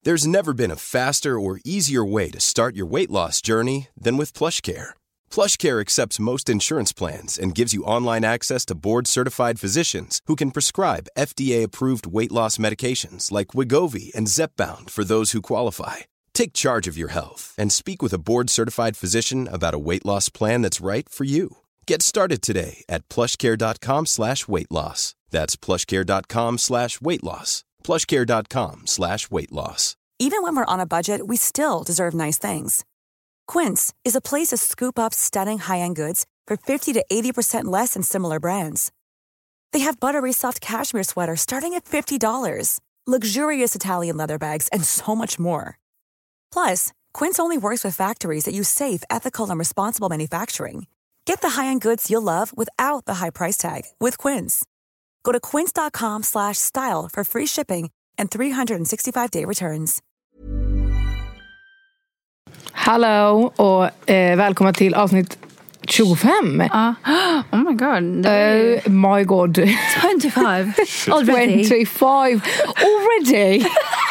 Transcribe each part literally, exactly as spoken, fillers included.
There's never been a faster or easier way to start your weight loss journey than with PlushCare. PlushCare accepts most insurance plans and gives you online access to board-certified physicians who can prescribe F D A-approved weight loss medications like Wegovy and Zepbound for those who qualify. Take charge of your health and speak with a board-certified physician about a weight loss plan that's right for you. Get started today at plushcare.com slash weight loss. That's plushcare.com slash weight loss. plushcare.com slash weight loss. Even when we're on a budget, we still deserve nice things. Quince is a place to scoop up stunning high-end goods for fifty to eighty percent less than similar brands. They have buttery soft cashmere sweaters starting at fifty dollars, luxurious Italian leather bags, and so much more. Plus, Quince only works with factories that use safe, ethical, and responsible manufacturing. Get the high-end goods you'll love without the high price tag with Quince. Go to quince.com slash style for free shipping and three sixty-five day returns. Hallå och eh, välkomna till avsnitt tjugofem. Uh, oh my god. Uh, my god. twenty-five. Already. twenty-five. Already.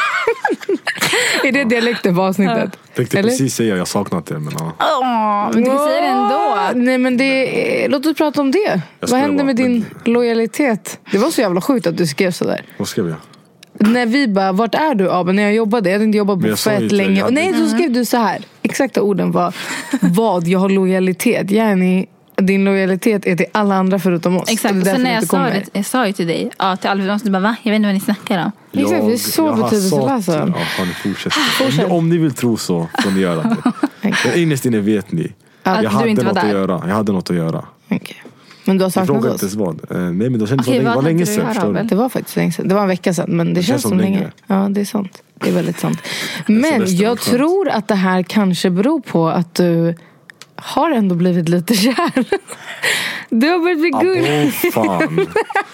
Är det dialekten på avsnittet? Jag tänkte precis säga, jag saknat det. Men, ja. oh, men du säger det ändå. Nej, men det, låt oss prata om det. Vad hände bara, med din men... lojalitet? Det var så jävla sjukt att du skrev sådär. Vad skrev jag? När vi bara, vart är du Abel? När jag jobbade, jag hade inte jobbat på fett länge. Och nej, så skrev du så här. Exakta orden var, vad? Jag har lojalitet. Jenny, din lojalitet är till alla andra förutom oss. Exakt, och sen när jag sa det, jag sa ju till dig, ja, till alla de bara, va? Jag vet inte vad ni snackar om. Jag, Exakt, det är så betydelselöst. Ja, fan, fortsätt. Om, om ni vill tro så, får ni göra det. Men innerst inne vet ni. Att jag du hade inte var något där. att göra. Jag hade något att göra. Okay. Men du har saknat oss? Inte vad. Eh, nej, men då kändes okay, det var länge sedan. Det var faktiskt länge sedan. Det var en vecka sedan, men det, det känns, känns som länge. länge. Ja, det är sant. Det är väldigt sant. Men jag tror att det här kanske beror på att du har ändå blivit lite kär. Du har börjat bli gullig. Åh, fan.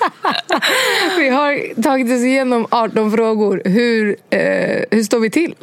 Vi har tagit oss igenom arton frågor. Hur, eh, hur står vi till?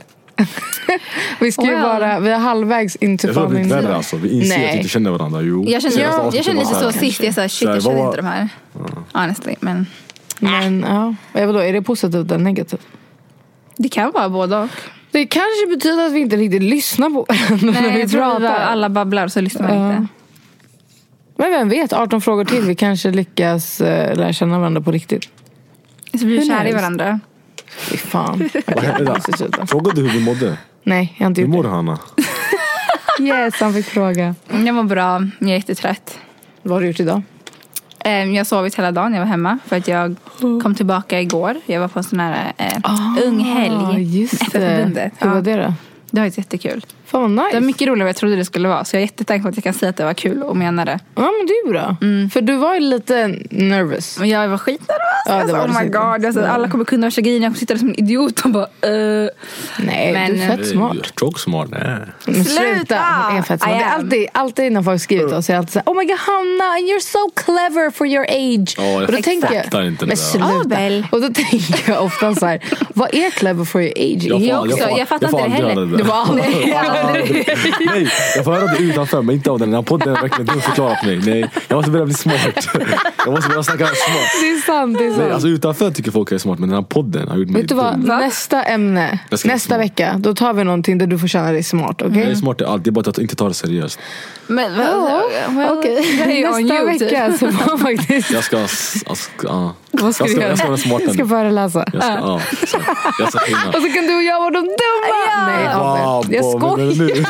Vi ska ju bara, vi är halvvägs in till fan in värre, alltså. Vi inser Nej. att vi inte känner varandra. Jo. Jag känner, jag, jag känner lite så sist. Jag sa, shit, jag känner var... inte de här. Ja. Honestly, men... Men ja, vadå, är det positivt eller negativt? Det kan vara både och. Det kanske betyder att vi inte riktigt lyssnar på varandra. Nej, jag tror att alla babblar så lyssnar man ja. inte. Men vem vet, arton frågor till. Vi kanske lyckas uh, lära känna varandra på riktigt. Så blir vi kär i varandra. Fy fan. Frågade du hur du mådde? Nej, jag har inte gjort det. Hur mår Hanna? Yes, han fick fråga. Jag mår bra, jag är jättetrött. Vad har du gjort idag? Jag har sovit hela dagen, jag var hemma. För att jag kom tillbaka igår. Jag var på en sån här eh, oh, ung helg. Just det. Hur var det då? Det var jättekul. Fan vad nice. Det var mycket roligare än jag trodde det skulle vara. Så jag är jättetacksam för att jag kan säga att det var kul och mena det. Ja, men det är bra. Mm. För du var ju lite nervous. Men jag var skitnervös. Ja, det var oh my god. Alltså, alla kommer kunna vara grejer. Jag kommer sitta där som en idiot och bara... Uh. Nej, men, du är fett smart. Jag smart, nej. Men sluta. Jag är fett smart. Det är alltid, alltid när folk skriver till oss. Jag är alltid så här, oh my god, Hanna, you're so clever for your age. Oh, jag och då tänker jag, inte men sluta. Oh, och då tänker jag ofta så här, vad är clever for your age? Jag, jag, också, jag, jag fattar jag inte det heller. Det. Du var aldrig. Nej, jag får höra det utanför, men inte av den. Den här podden är verkligen du förklarat mig. Nej, jag måste börja bli smart. Jag måste börja snacka smart. Det är sant, det är sant. Nej, alltså utanför tycker folk är smart, men den här podden har gjort mig. Vet du vad, Va? nästa ämne, nästa vecka, då tar vi någonting där du får känna dig smart, okej? Okay? Jag är smart i allt, det är bara att inte ta det seriöst. Men, oh, well, okay. Nästa vecka så får faktiskt... Jag ska... Jag ska, uh, Vad ska jag du ska, göra? Jag ska vara smartare. Jag ska föreläsa. Jag ska, ja, så, jag ska hinna. Och så kan du och jag vara de dumma. Ja. Nej, wow, jag skojar.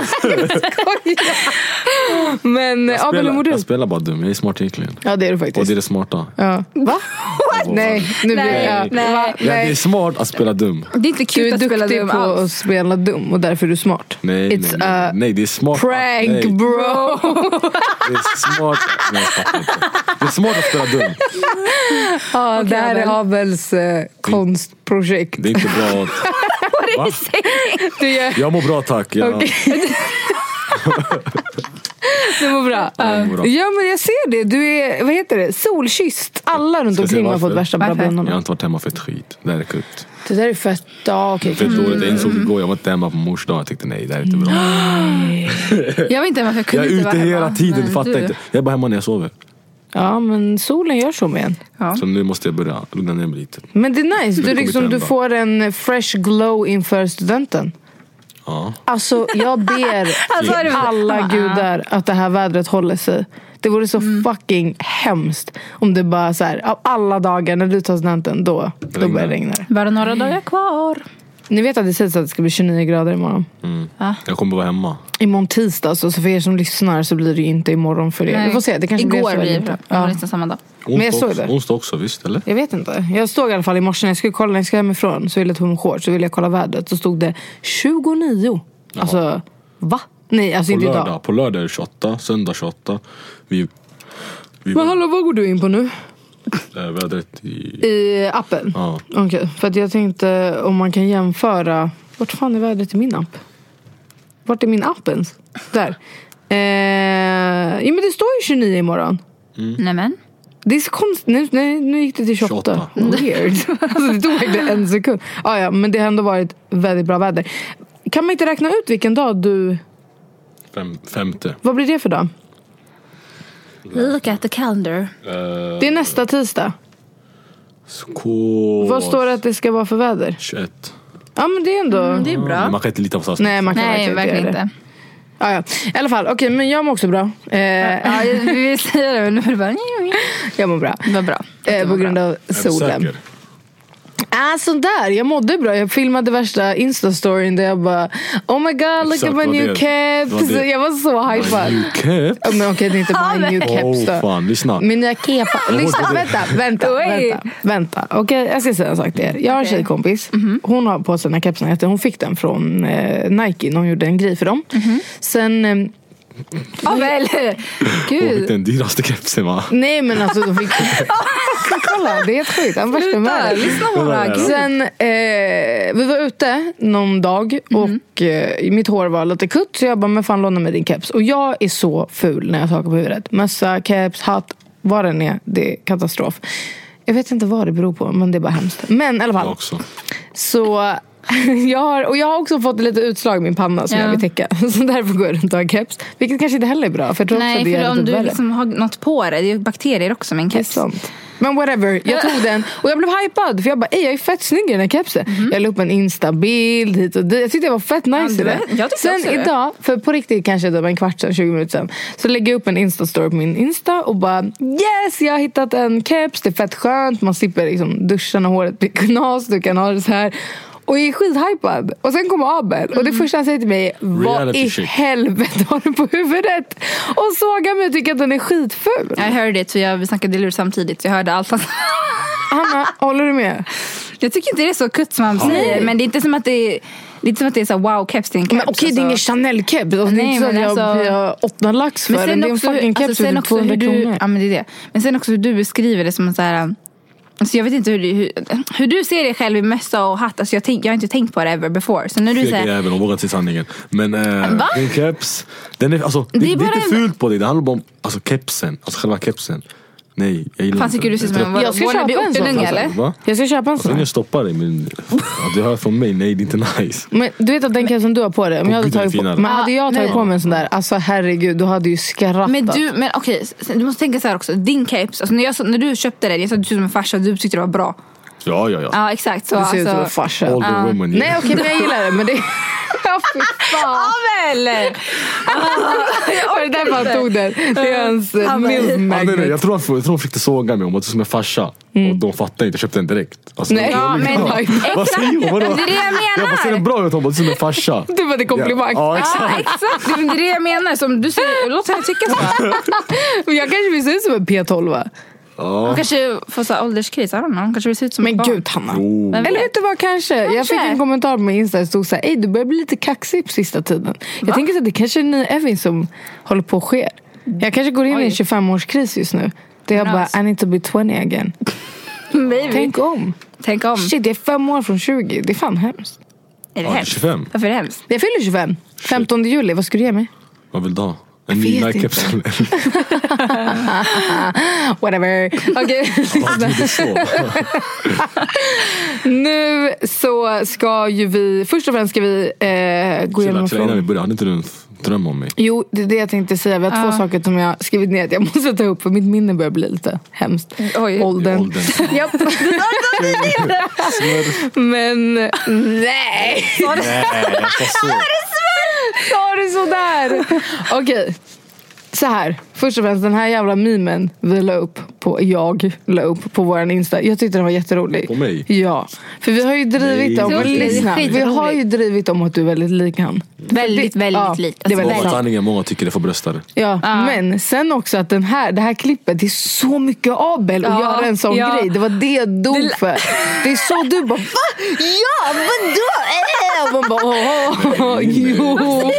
Men jag Abel, hur mår du? Jag spelar bara dum, jag är smart egentligen. Ja, det är du faktiskt. Och det är det smarta. Ja. Va? Nej, nu blir nej, jag. Nej. Va? Ja, det är smart att spela dum. Det är inte kul att spela dum. Du är duktig på alls. att spela dum och därför är du smart. Nej, It's nej, nej. nej, det är smart. Prank, nej. bro. Det är smart. Nej, det är smart att spela dum. Ja, okay, det här är Abels eh, konstprojekt. Det är inte bra. What is du gör... Jag mår bra, tack. Jag... Okay. Det var bra. Ja, bra. Ja, men jag ser det. Du är, vad heter det? Solkysst. Alla runt omkring har fått värsta brabblarna. Jag har inte varit hemma för ett skit. Det där är kutt. Det där är fett. Ja, okej. Okay. Fett dåligt. Jag insåg igår. Jag var inte hemma på mors dag. Jag tänkte nej, det här är inte bra. Jag var inte hemma för jag kunde jag är inte ute vara hela hemma. tiden. Du Men fattar du... inte. Jag är bara hemma när jag sover. Ja, men solen gör så med en. Ja. Så nu måste jag börja lugna ner mig lite. Men det är nice, du, liksom, du får en fresh glow inför studenten. Ja. Alltså jag ber Alltså, till alla gudar att det här vädret håller sig. Det vore så mm. fucking hemskt om det bara så här, av alla dagar när du tar studenten, då, då börjar det regna. Bara några dagar kvar. Ni vet att det sägs att det ska bli tjugonio grader imorgon. Mm. Ah. Jag kommer vara hemma. Imorgon tisdag, så för er som lyssnar så blir det ju inte imorgon för er. Vi får se, det kanske Igår blir så. Igår blir det, ja. Nästan samma dag. Onsdag, men jag såg det. Onsdag också, visst eller? Jag vet inte. Jag stod i alla fall i morse när jag skulle kolla, när jag ska hemifrån, så ville jag ta med shorts, så ville jag kolla vädret. Så stod det tjugonio. Ja. Alltså, va? Nej, alltså på inte lördag, idag. På lördag är det tjugoåtta, söndag tjugoåtta. Vi, vi men hallå, vad går du in på nu? Vädret i... I appen? Ja. Okej, okay. För att jag tänkte om man kan jämföra. Vart fan är vädret i min app? Vart är min app ens? Där. Eh, ja men det står ju tjugonio imorgon. Mm. Nämen. Det är så konstigt. Nu, nej, nu gick det till tjugoåtta. tjugoåtta. Weird. Alltså det tog verkligen en sekund. Ah, ja, men det har ändå varit väldigt bra väder. Kan man inte räkna ut vilken dag du... Fem, femte. Vad blir det för dag? Look at the calendar. Uh, det är nästa tisdag. Skål. Vad står det att det ska vara för väder? tjugoett. Ja men det är ändå... Mm, det är bra. Man kan inte lita på sånt. Nej, man kan Nej, verkligen inte. Ja, ja. I alla fall, okej, okay, men jag mår också bra. Eh, ja, vi vill säga det, men nu är det bara... jag mår bra. Det var bra. Eh, på grund av solen. Ah, sån där, jag mådde bra. Jag filmade värsta Insta-storyn där jag bara oh my god, look at my new caps. Jag var så hypad. New caps? Oh, men okej, okay, det är inte my new caps då. Oh, fan, lyssna. Min nya kepa. Lyssna, vänta, vänta, vänta, vänta. Okej, okay, jag ska säga en sak till er. Jag har en tjejkompis. Mm-hmm. Hon har på sig den här kepsen. Hon fick den från eh, Nike när hon gjorde en grej för dem. Mm-hmm. Sen... Eh, Ja väl. Gud. Hon fick den dyraste kepsen, va? Nej men alltså de fick... Kolla, det är helt sjukt. Han värsta med. Lyssna bara. Sen eh, vi var ute någon dag mm. och eh, mitt hår var lite kutt, så jag bara, men fan låna mig din keps. Och jag är så ful när jag tar på huvudet. Mössa, keps, hatt, vad den är, det är katastrof. Jag vet inte vad det beror på, men det är bara hemskt. Men i alla fall. Också. Så... jag har, och jag har också fått lite utslag i min panna som ja. jag vill täcka. Så därför går jag runt och har keps. Vilket kanske inte heller är bra. För jag tror Nej, också det för är om du värre. liksom har något på det. Det är bakterier också med en keps. Men whatever, jag tog den och jag blev hypad. För jag bara, ej jag är fett snygg i den här kepsen. Mm-hmm. Jag la upp en Insta-bild hit och dit. Jag tyckte jag var fett nice ja, i det. Sen idag, för på riktigt kanske det var en kvart sedan, tjugo minuter sedan, så lägger jag upp en Insta-story på min Insta och bara, yes, jag har hittat en keps. Det är fett skönt, man slipper liksom duscha när håret blir knas. Du kan ha det så här. Och jag är skithypad. Och sen kommer Abel. Mm. Och det första han säger till mig, vad i shit. helvete har du på huvudet? Och sågar mig och tycker att den är skitful. Jag hörde det, för jag, vi snackade lur samtidigt. Så jag hörde allt. Hanna, håller du med? Jag tycker inte det är så kutt som han säger. Men det är inte som att det är... Lite som att det är så wow, keps till en keps. Men okej, okay, alltså. Det är ingen Chanel-keps. Alltså, nej, det är inte så att jag, alltså, jag åttnar lax för den. Det är en fucking keps för alltså, tvåhundra kronor. Ja, men det är det. Men sen också hur du beskriver det som en så här... Alltså jag vet inte hur du, hur, hur du ser dig själv i mössa och hatt. Alltså jag, tänk, jag har inte tänkt på det ever before. Så när du säger... Jag även och vågat se sanningen. Men äh, din keps, den är, alltså, det, det, är det är inte fult på dig. Det handlar bara om alltså, kepsen. Alltså själva kepsen. Nej, jag gillar fan, tycker du ser som en... Jag ska köpa en sån, unge, eller? Va? Jag ska köpa en sån. Jag ska stoppa dig, men ja, du hör från mig, nej, det är inte nice. Men du vet att den kepsen du har på dig, om jag hade tagit på, men hade jag tagit på mig en sån där, alltså herregud, du hade ju skrattat. Men du, men okej, du måste tänka så här också. Din keps, alltså när, jag, när du köpte den, jag sa att du såg som en farsa, du tyckte det var bra. Ja, ja, ja. Ja, exakt. Så, du ser ut som en alltså, farsa. Older uh. woman, nej, okej, men jag gillar det, men det... Ja, fy fan. Abel! Ah, det där man tog den. Det är hans uh, milk magnet. Ah, nej, nej, jag tror han, jag tror han fick såga mig om att du som en farsa. Mm. Och de fattade inte, jag köpte den direkt. Alltså, nej, ja, men ja. Vad säger hon? Vadå? Det är det jag menar. Jag bara, ser den bra ut, hon bara, du som en farsa. Du var det komplimang. Ja, ja, exakt. Ja, exakt. Det är det jag menar. Som du säger, låt henne tycka så. Men jag kanske vill se ut som en P tolv, va? Ja. Hon kanske får så ålderskris, I don't know. Hon kanske vill se ut som men ett barn. Men gud, Hanna. Oh. Eller vet du vad, kanske? kanske jag fick en kommentar på min Insta. Det stod så här, ej, du börjar bli lite kaxig på sista tiden. Va? Jag tänker att det kanske är ny Evin som håller på att ske. Jag kanske går in Oj. i en tjugofem-årskris just nu. Där jag bara, I need to be twenty again. Maybe. Tänk om. Tänk om. Shit, det är fem år från tjugo. Det är fan hemskt. Är det ja, hemskt? tjugofem. Varför är det hemskt? Jag fyller tjugofem. femtonde juli, vad ska du ge mig? Vad vill du ha? En ny Nike-keps. Whatever. Okej. Nu så ska ju vi, först och främst ska vi eh, eh, gå igenom frågan. Innan vi började, hade inte du en dröm om mig? Jo, det är det jag tänkte säga. Vi har uh. två saker som jag har skrivit ner att jag måste ta upp, för mitt minne börjar bli lite hemskt. Oj. Åldern. Åldern. Japp. Men nej. Sa det så? Sa det sådär? Okej. Så här, först och främst den här jävla memen vi la upp på, jag la upp på våran Insta. Jag tyckte den var jätterolig. På mig? Ja, för vi har ju drivit om, lyssna, vi har ju drivit om att du är väldigt lik han. Väldigt, det, väldigt ja, lik. Det är väldigt sanningen, många tycker det får bröstare. Ja, ah. men sen också att den här, det här klippet, det är så mycket Abel att ja, göra en sån ja. grej. Det var det jag dog det... för. Det är så du bara, va? Ja, vadå? Äh! Och man bara, åh, jo.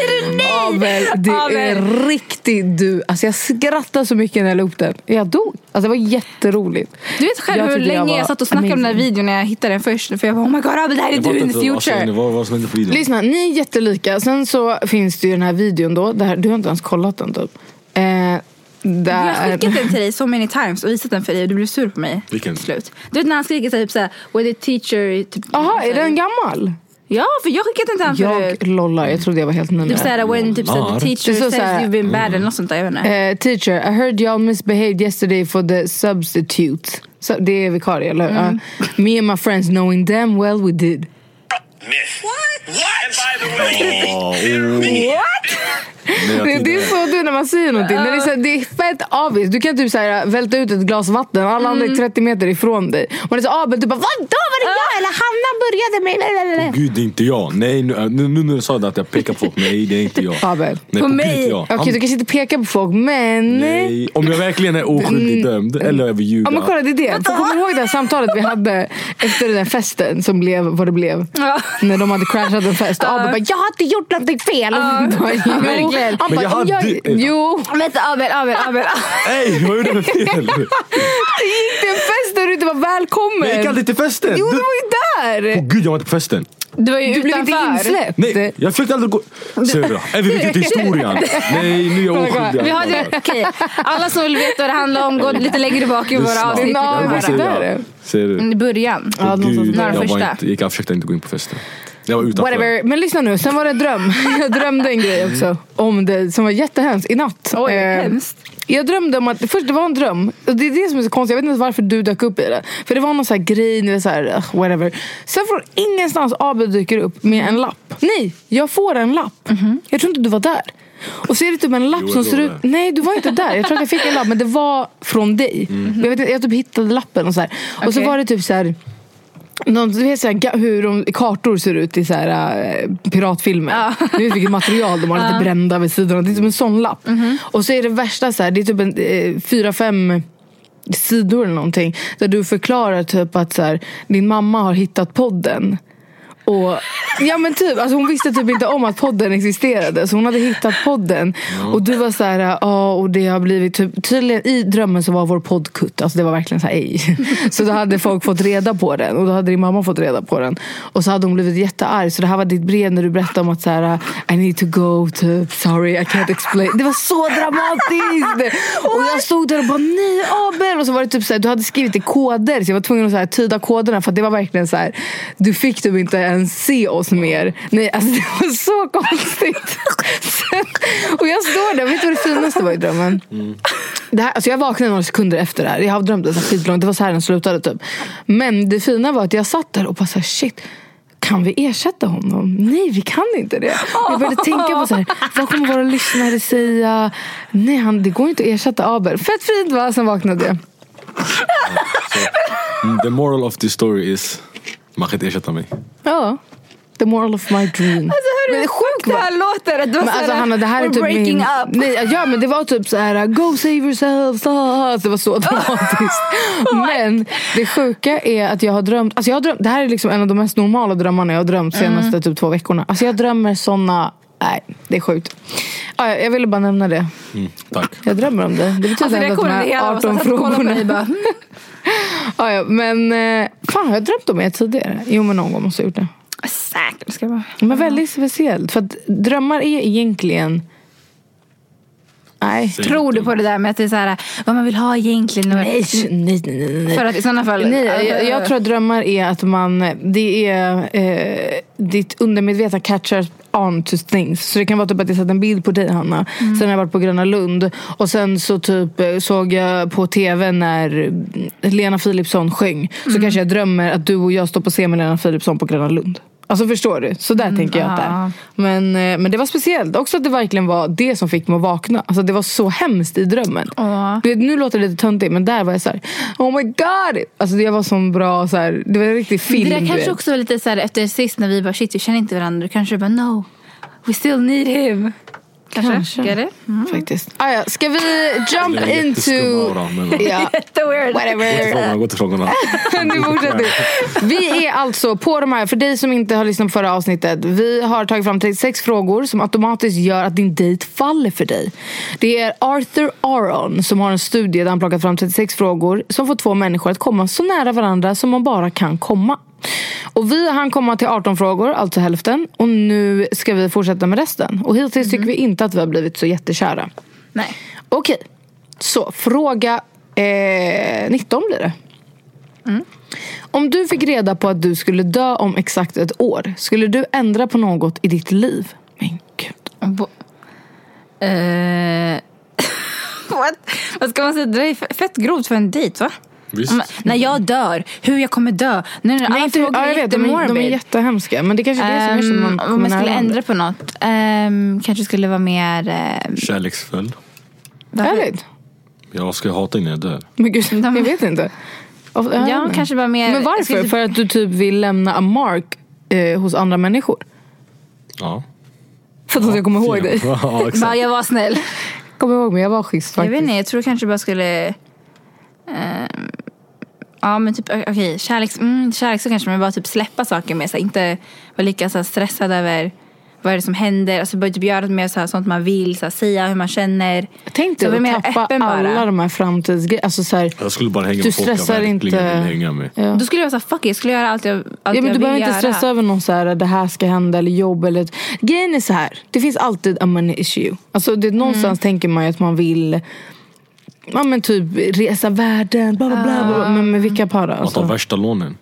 Abel, det Abel. är riktigt du. Alltså jag skrattade så mycket när jag la upp den. Jag dog. Alltså det var jätteroligt. Du vet själv hur länge jag, jag satt och snackade amazing. om den här videon när jag hittade den först. För jag bara, oh my god Abel, det här är du in the future. Alltså, vad, vad som hände på videon? Lyssna, ni är jättelika. Sen så finns det ju den här videon då. Där, du har inte ens kollat den typ. Eh, där... Jag har skickat den till dig so many times och visat den för dig och du blev sur på mig. Vilken? Slut. Du vet när han skriker typ såhär, when the teacher typ, jaha, är den gammal? Ja, för jag skickade inte den för jag lollar, jag trodde jag var helt ny. Typ såhär, when typ såhär, the teacher says såhär, you've been bad mm. eller något sånt där, jag vet inte. Uh, teacher, I heard y'all misbehaved yesterday for the substitute. Så det är vikarie, eller? Mm. Uh, me and my friends knowing damn well we did. Myth. What? What? And by the way, oh. What? Det, det är så du när man säger någonting. Uh. När det, är så, det är fett avvis. Du kan typ så här, välta ut ett glas vatten. Alla mm. andra är trettio meter ifrån dig. Och det är så Abel, du bara, vadå? Var det uh. jag eller Hanna började med? Oh, gud, det är inte jag. Nej, nu, nu, nu när du sa det att jag pekar på folk. Nej, det är inte jag. Abel. Nej, på, på mig. Okej, okay, du kanske inte peka på folk, men... Nej, om jag verkligen är oskyldigt dömd. Eller jag vill ljuga. Ja, men kolla, det är det. För kommer du ihåg det här samtalet vi hade efter den festen som blev vad det blev? Uh. När de hade crashat en fest. Och Abel bara, jag har inte gjort någonting fel. Uh. Verkligen. Men jag hade... Jag, jo. Vänta, Abel, Abel, Abel. Nej, vad gjorde jag fel? Det gick till en fest där du inte var välkommen. Men jag gick aldrig till festen. Jo, du var ju där. Åh oh, gud, jag var inte på festen. Du var ju du blev inte insläppt. Nej, jag försökte aldrig gå... Ser du då? Är vi vilket historien? Nej, nu är jag oskyldig. Vi har det, okej. Alla som vill veta vad det handlar om, gå lite längre bak i våra avsnitt. Ja, ser, ser du? I början. Ja, oh, gud, jag, var inte, jag försökte inte gå in på festen. Jag var whatever. Men lyssna nu, sen var det dröm. Jag drömde en grej också om det som var jättehemskt i natt. Oj, eh, hemskt. Jag drömde om att, först det var en dröm. Och det är det som är så konstigt, jag vet inte varför du dök upp i det. För det var någon sån här grej, eller så här, uh, whatever. Sen från ingenstans Abel dyker upp med en lapp. Nej, jag får en lapp. Mm-hmm. Jag tror inte du var där. Och så är det typ en lapp jo, som ser ut... Nej, du var inte där. Jag tror att jag fick en lapp, men det var från dig. Mm-hmm. Jag vet inte, jag typ hittade lappen och så här. Och okay. så var det typ så här... Någon, du vet så här, hur de, kartor ser ut i så här, äh, piratfilmer. Ja. Du vet vilket material de har, lite ja. brända vid sidorna. Det är typ en sån lapp. Mm-hmm. Och så är det värsta så här, det är typ en eh, fyra, fem sidor eller någonting. Där du förklarar typ att så här, din mamma har hittat podden. Och, ja men typ, alltså hon visste typ inte om att podden existerade. Så hon hade hittat podden. Mm. Och du var så här, ja, och det har blivit typ, tydligen i drömmen så var vår podd kutt. Alltså det var verkligen så här, ej. Så då hade folk fått reda på den. Och då hade din mamma fått reda på den. Och så hade hon blivit jättearg. Så det här var ditt brev när du berättade om att så här, I need to go, typ, sorry, I can't explain. Det var så dramatiskt. Och jag stod där och bara, nej Abel. Och så var det typ så här, du hade skrivit i koder. Så jag var tvungen att så här, tyda koderna. För att det var verkligen så här, du fick typ inte se oss mer. Nej, alltså det var så konstigt. Sen, och jag står där, vet du vad det finaste var i drömmen? Mm. Det här, alltså jag vaknade några sekunder efter det här. Jag har drömt det så skitlångt. Det var så här den slutade typ. Men det fina var att jag satt där och bara så här, shit, kan vi ersätta honom? Nej, vi kan inte det. Jag började tänka på så här, vad kommer våra lyssnare säga? Nej, han, det går inte att ersätta Abel. Fett fint va? Sen vaknade jag. So, the moral of the story is man kan inte ersätta mig. Ja. The moral of my dream. Alltså hör du, det är sjukt det här låter. Det var men, alltså, Hanna, det här är typ breaking min, up. Nej, ja, men det var typ så här, go save yourselves. Ah, det var så dramatiskt. Men det sjuka är att jag har drömt, alltså jag har drömt, det här är liksom en av de mest normala drömmarna jag har drömt senaste mm. typ två veckorna. Alltså jag drömmer såna, nej, det är sjukt. Ah, jag ville bara nämna det. Mm, tack. Jag drömmer om det. Det betyder alltså, att de här arton frågorna. Ah, ja, men fan, har jag drömt om det tidigare? Jo, men någon gång måste jag gjort det. Säkert ska vara. Men väldigt speciellt. För att drömmar är egentligen... Nej. Tror du på det där med att det är så här, vad man vill ha egentligen? Nej, nej, nej, nej. För att i sådana fall... Nej, jag, jag tror att drömmar är att man... Det är... Eh, ditt undermedvetna catchar on to things. Så det kan vara typ att jag sett en bild på dig, Hanna. Mm. Sen har jag varit på Gröna Lund. Och sen så typ såg jag på tv när Lena Philipsson sjöng. Så mm. kanske jag drömmer att du och jag står på scen med Lena Philipsson på Gröna Lund. Alltså förstår du? Så där mm, tänker jag att det är. Men, men det var speciellt. Också att det verkligen var det som fick mig att vakna. Alltså det var så hemskt i drömmen. Uh. Du vet, nu låter det lite töntigt, men där var jag så här: oh my god! Alltså det var så bra så här, det var en riktig film. Det där kanske också var lite så här efter sist när vi bara shit, vi känner inte varandra. Du kanske bara no, we still need him. Kanske, kanske. Det? Mm. Faktiskt. Ah, ja. Ska vi jump into ja. whatever. Gå till frågorna. Nu fortsätter vi. Är alltså på de här, för dig som inte har lyssnat på förra avsnittet, vi har tagit fram trettiosex frågor som automatiskt gör att din dejt faller för dig. Det är Arthur Aron som har en studie där han plockat fram trettiosex frågor som får två människor att komma så nära varandra som man bara kan komma. Och vi hann komma till arton frågor, alltså hälften. Och nu ska vi fortsätta med resten. Och hittills mm. tycker vi inte att vi har blivit så jättekära. Nej. Okej, så fråga eh, nitton blir det. Mm. Om du fick reda på att du skulle dö om exakt ett år, skulle du ändra på något i ditt liv? Men gud. Bo- uh, What? Vad ska man säga? Det är fett grovt för en dejt, va? Om, när jag dör, hur jag kommer dö. Nej, nej, nej, inte, ja, jag vet, de, är, de är jättehemska. Men det kanske är det som är som man um, om man skulle ändra på något, um, kanske skulle vara mer um, kärleksfull. Ärligt? Jag ska hata när jag dör. Men gud, jag vet inte. Ja, ja kanske bara mer. Men varför? Skulle... För att du typ vill lämna a mark eh, hos andra människor. Ja. För att de ska komma ihåg dig. Ja, bara jag var snäll. Kom ihåg mig, jag var schysst faktiskt. Jag vet inte, jag tror kanske bara skulle um, ja men typ okej, okay, kärleks, mm, kärlek så kanske man bara typ släppa saker med sig, inte vara lika så här, stressad över vad är det som händer, alltså bara typ göra mer så här, sånt man vill, så här, säga hur man känner. Tänk dig att tappa alla de här framtidsgrejerna, alltså så här, jag skulle bara hänga du med folk stressar jag inte vill hänga med. Ja. Då skulle jag vara så här, fuck it, jag skulle göra allt jag, allt ja, men jag du vill behöver inte göra. stressa över någon så här, det här ska hända eller jobb eller grejen är så här, det finns alltid a money issue. Alltså det, någonstans mm. tänker man ju att man vill, ja men typ resa världen bla bla bla, bla, bla men med vilka para alltså. Man tar värsta lånen.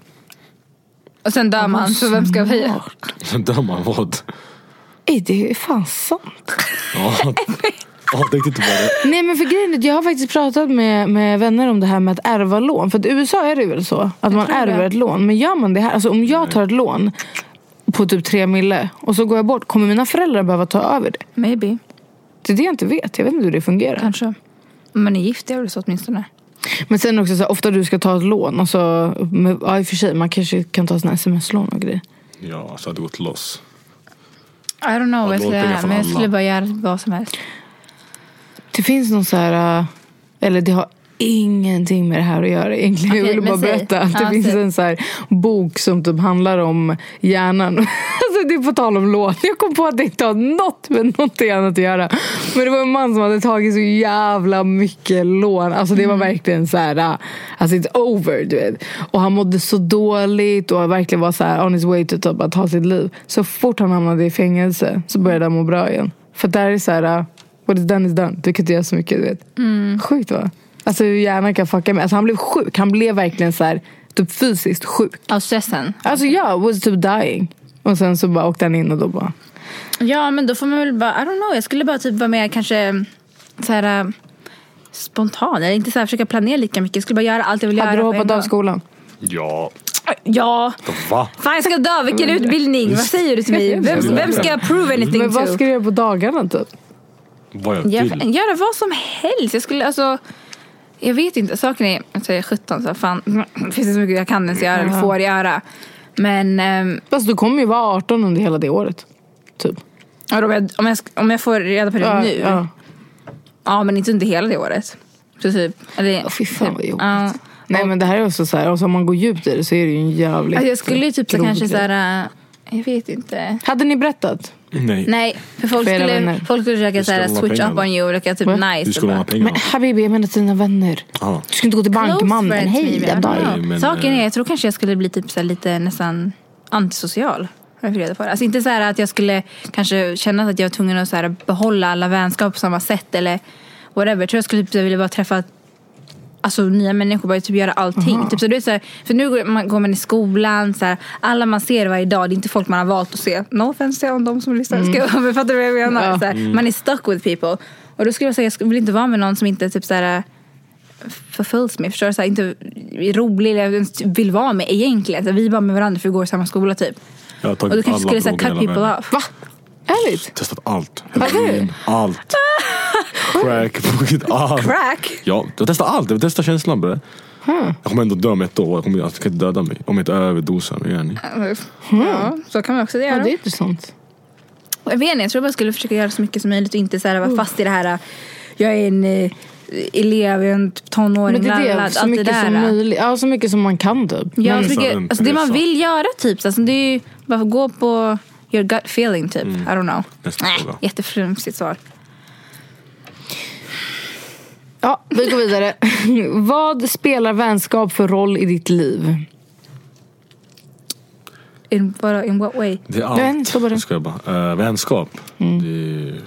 Och sen dör man, så vem ska vi? Sen dör man, vad? Ej, det är fan sant. Ja, jag tänkte inte bara det. Nej men för grejen, jag har faktiskt pratat med, med vänner om det här med att ärva lån. För att i U S A är det väl så att man ärver det. Ett lån. Men gör man det här, alltså om jag tar ett lån på typ tre mille och så går jag bort, kommer mina föräldrar behöva ta över det? Maybe. Det är det jag inte vet, jag vet inte hur det fungerar. Kanske. Om man är gift, det är det så åtminstone. Men sen också så här, ofta du ska ta ett lån och så, med, ja i och för sig, man kanske kan ta såna sms-lån och grejer. Ja, så hade det gått loss. I don't know, jag skulle, men jag skulle bara göra vad som helst. Det finns någon så här, eller det har ingenting med det här att göra egentligen. Okay, jag vill bara berätta att det ja, finns så. en så här bok som typ handlar om hjärnan. Alltså det är på tal om lån. Jag kom på att det inte har något med något annat att göra. Men det var en man som hade tagit så jävla mycket lån. Alltså det var mm. verkligen så här, alltså it's over, du vet. Och han mådde så dåligt och verkligen var så här on his way to typ att ta sitt liv. Så fort han hamnade i fängelse så började han må bra igen. För där är så här, what is done is done. Du kan inte göra så mycket, du vet. Mm. Sjukt, va? Alltså hur hjärnan kan fucka med. Alltså han blev sjuk. Han blev verkligen så här typ fysiskt sjuk. Av stressen? Alltså ja, yeah, was typ dying. Och sen så bara åkte han in och då bara... Ja, men då får man väl bara, I don't know. Jag skulle bara typ vara med kanske så här uh, spontan. Eller inte så här försöka planera lika mycket. Jag skulle bara göra allt jag vill Hade göra. Hade du hoppat av skolan? Ja. Ja. Va? Fan, jag ska dö. Vilken utbildning? Vad säger du till mig? Vem, vem ska jag prove anything men to? vad ska du göra på dagarna typ? Vad jag vill? Jag, göra vad som helst. Jag skulle alltså... Jag vet inte, saken är att jag är sjutton så fan, finns det så mycket jag kan ens göra eller får göra. Men um, fast du kommer ju vara arton under hela det året. Typ. Om jag, om jag, om jag får reda på det ja, nu. Ja. ja, men inte under hela det året. Så typ, eller, oh, fy fan vad jobbigt. Uh, Nej, men det här är också så här, och så om man går djupt i det så är det ju en jävligt... Alltså jag skulle ju typ så kanske så här, jag vet inte. Hade ni berättat? Nej. Nej, för folk för skulle, folk skulle försöka såhär switch up on you och leka typ What? nice. Du skulle ha pengar. Men Habibi, jag menar dina vänner. Ah. Du skulle inte gå till bankmannen. Hej, jag dag. Saken är, jag tror kanske jag skulle bli typ så lite nästan antisocial. Jag reda på det. Alltså inte så här att jag skulle kanske känna att jag var tvungen att så här behålla alla vänskap på samma sätt eller whatever. Jag tror jag skulle typ vilja bara träffa alltså nya människor börjar typ göra allting. Typ, så det är så här, för nu går man, går man i skolan så här, alla man ser varje dag, det är inte folk man har valt att se. No offense till de som lyssnar. Mm. Ska jag fattar vad jag menar? Ja. Så här, mm. Man är stuck with people. Och då skulle jag säga, jag vill inte vara med någon som inte typ så här förföljs med, förstår du? Så här, inte är rolig eller vill vara med egentligen. Så vi är bara med varandra för vi går i samma skola typ. Jag har tagit och då kanske skulle säga cut people med. off. Va? Ärligt? Testat allt. Heroin, allt. Crack, allt. Crack? Ja, jag testar allt. Jag testar känslan bre. Hmm. Jag kommer ändå dö om ett år. Jag kommer jag kan inte döda mig. Om jag inte överdosar mig igen. Hmm. Ja, så kan man också göra. Ja, det är intressant. Jag vet inte, jag tror bara jag skulle försöka göra så mycket som möjligt och inte så här, vara fast i det här. Jag är en eh, elev, jag är en tonåring. Men det är det, så mycket som möjligt. Ja, så mycket som man kan typ. Ja, men, mycket, alltså, det man vill göra typ. Alltså, det är ju bara gå på your gut feeling typ. Mm. I don't know. Nej, jätteflumsigt svar. Ja, vi går vidare. Vad spelar vänskap för roll i ditt liv? In, bara, in what way? Det är allt. Vän, så bara. Ska jag bara. Uh, vänskap. Mm. Det är...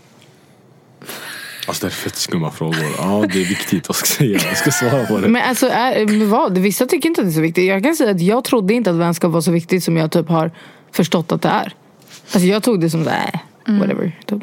Alltså det är fett skumma frågor. Ja, det är viktigt. Vad ska jag säga? Jag ska svara på det. Men alltså, är, vad? Vissa tycker inte att det är så viktigt. Jag kan säga att jag trodde inte att vänskap var så viktigt som jag typ har förstått att det är. Alltså jag tog det som det är. Mm. Whatever. Typ.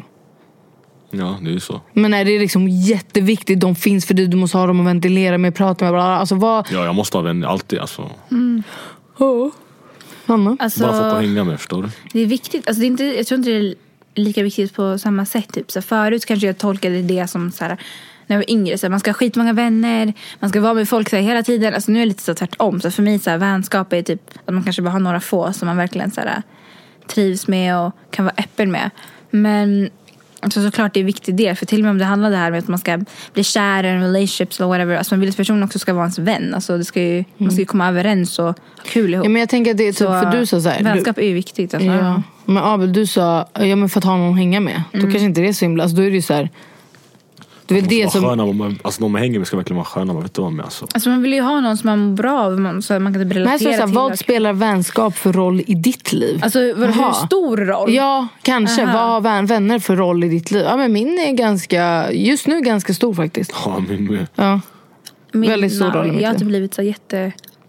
Ja, det är ju så. Men är det liksom jätteviktigt? De finns för dig, du måste ha dem att ventilera med, prata med, bla bla. Alltså vad... Ja, jag måste ha vänner alltid. Alltså. Mm. Oh. Anna? Alltså, bara folk att hänga med, förstår du? Det är viktigt. Alltså, det är inte, jag tror inte det är lika viktigt på samma sätt. Typ. Så förut kanske jag tolkade det som så här, när jag var yngre. Så här, man ska ha skitmånga vänner. Man ska vara med folk så här, hela tiden. Alltså, nu är det lite så tvärtom. Så för mig så här, vänskap är typ att man kanske bara har några få som man verkligen så här, trivs med och kan vara öppen med. Men alltså, såklart det är en viktig del. För till och med om det handlar det här med att man ska bli kär i en relationships eller whatever. Alltså man vill att personen också ska vara ens vän. Alltså det ska ju, mm. man ska ju komma överens och ha kul ihop. Ja, men jag tänker att det är typ, så, för du sa så här, vänskap du, är ju viktigt. Alltså. Ja. Men Abel, du sa, ja men för att ha någon att hänga med. Mm. Då kanske inte det är så himla. Alltså då är det ju så här. Det är väl det som... Sköna, man, alltså någon man hänger med ska verkligen vara sköna. Man vet vad med, alltså. Alltså man vill ju ha någon som man mår bra av. Man, så man kan typ relatera så, så här, till. vad spelar vänskap för roll i ditt liv? Alltså hur stor roll? Ja, kanske. Aha. Vad har vän, vänner för roll i ditt liv? Ja, men min är ganska, just nu ganska stor faktiskt. Ja, min med. Ja. Min, väldigt stor roll i mitt liv. Jag har typ blivit så jätte...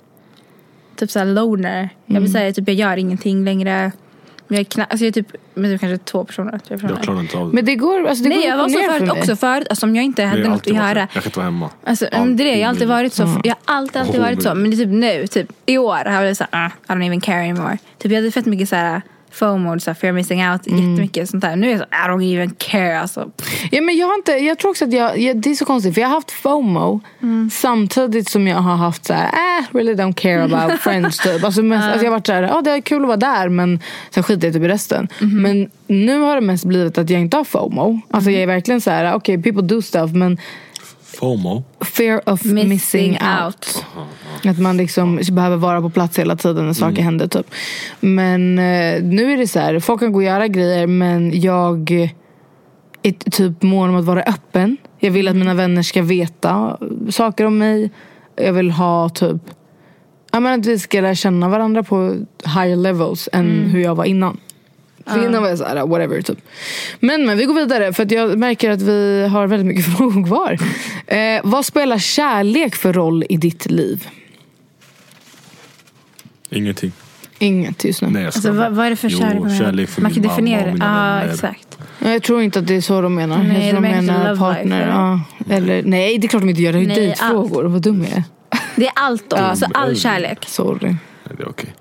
Typ så här loner. Mm. Jag vill säga typ jag gör ingenting längre. Jag är kna- alltså jag är typ med typ kanske två personer, tre personer. Jag klarar inte av det. Men det går, alltså det Nej, går jag var så förut för också förut, alltså om jag inte hade något att göra. Jag kan inte vara hemma. Alltså alltid. Det är det, jag har alltid varit så. Mm. Jag har alltid alltid varit så, men det är typ nu, typ i år har jag så här, uh, I don't even care anymore. Typ jag hade fett mycket så här FOMO, så här, fear missing out, mm. jättemycket sånt där. Nu är jag så, I don't even care alltså. Ja, men jag har inte, jag tror också att jag, jag det är så konstigt för jag har haft FOMO mm. samtidigt som jag har haft så här, eh, really don't care about friends typ. Alltså, mest, uh. alltså jag har varit så här, ja oh, det är kul att vara där men sen skiter jag typ i resten. Mm-hmm. Men nu har det mest blivit att jag inte har FOMO. Alltså mm. jag är verkligen så här, okej, okay, people do stuff men FOMO? Fear of missing, missing out. out. Uh-huh. Att man liksom behöver vara på plats hela tiden när saker mm. händer typ. Men eh, nu är det så här, folk kan gå och göra grejer men jag är typ mån om att vara öppen. Jag vill att mina vänner ska veta saker om mig. Jag vill ha typ jag menar att vi ska lära känna varandra på higher levels än mm. hur jag var innan. För innan var jag så här, whatever typ. Men, men vi går vidare för att jag märker att vi har väldigt mycket frågor kvar. Eh, vad spelar kärlek för roll i ditt liv? Ingenting. Inget just nu. Nej, jag alltså, vad, vad är det för kärlek? Jo, kärlek för man min kan definiera det. Ja, ah, exakt. Jag tror inte att det är så de menar. Nej, jag tror de menar partner. Ja. Eller, nej, det är klart de inte gör det. Det är ju dejtfrågor. Vad dum jag är. Det är allt då. Alltså all kärlek. Sorry. Nej, det är okej.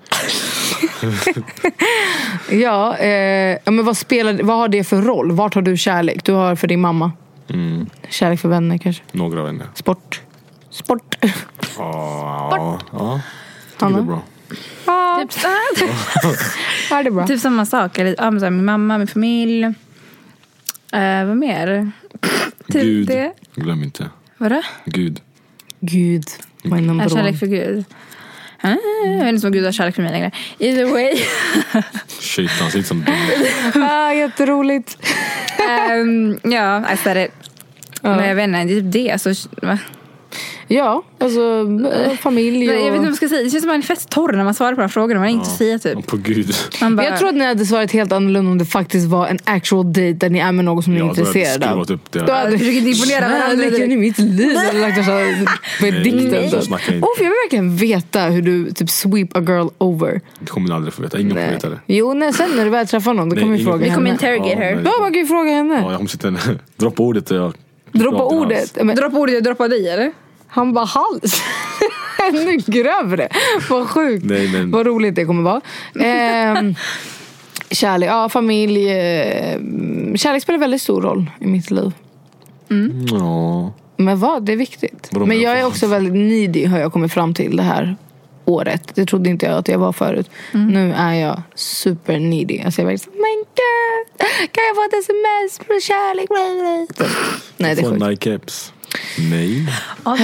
ja, eh, men vad spelar, vad har det för roll? Vart har du kärlek? Du har för din mamma. Mm. Kärlek för vänner kanske. Några vänner. Sport. Sport. Ja, Sport. Ja. Det är bra. Ah. Typ så här. Ja, det är bra. Typ samma sak. Eller, ja, så här, min mamma, min familj. Uh, vad mer? Typ Gud. Det. Glöm inte. Vadå? Gud. Gud. Mm. Kärlek för Gud. Ah, jag vet inte som Gud har kärlek för mig längre. Either way. Shit, han sitter som dum. Ah, jätteroligt. um, ja, I said it. Uh. Men jag vet inte, det är typ det. Alltså, va? Ja, alltså familj och... Jag vet inte vad man ska säga. Det känns som att man är fest torr när man svarar på de här frågorna. Man är inte ja. säga typ. På gud. Bara... Jag tror att ni hade svarat helt annorlunda om det faktiskt var en actual date där ni är med någon som ni är ja, intresserad av. Upp det. Då hade du försökt imponera varandra. Det är mitt liv. Eller lagt så på ett dikten. Oh, jag vill verkligen veta hur du typ sweep a girl over. Det kommer ni aldrig få veta. Ingen får veta det. Jo, nej, sen när du väl träffar någon då kommer vi fråga henne. Vi kommer interrogate her. Ja, man kan ju fråga henne. Ja, jag kommer sitta och droppa ordet och jag... Droppa ordet? Men... Droppa ordet och droppa dig, eller? Han bara hals. Ännu grövre. Vad sjukt. Nej, men... Vad roligt det kommer vara. Eh, kärlek, ja familj. Eh, kärlek spelar väldigt stor roll i mitt liv. Mm. Ja. Men vad, det är viktigt. Vadå, men jag är också väldigt needy har jag kommit fram till det här året. Det trodde inte jag att jag var förut. Mm. Nu är jag super needy. Alltså jag är väldigt, men gud, kan jag få ett sms på kärlek? Nej, det är sjukt. Nike caps. Nej. Oh,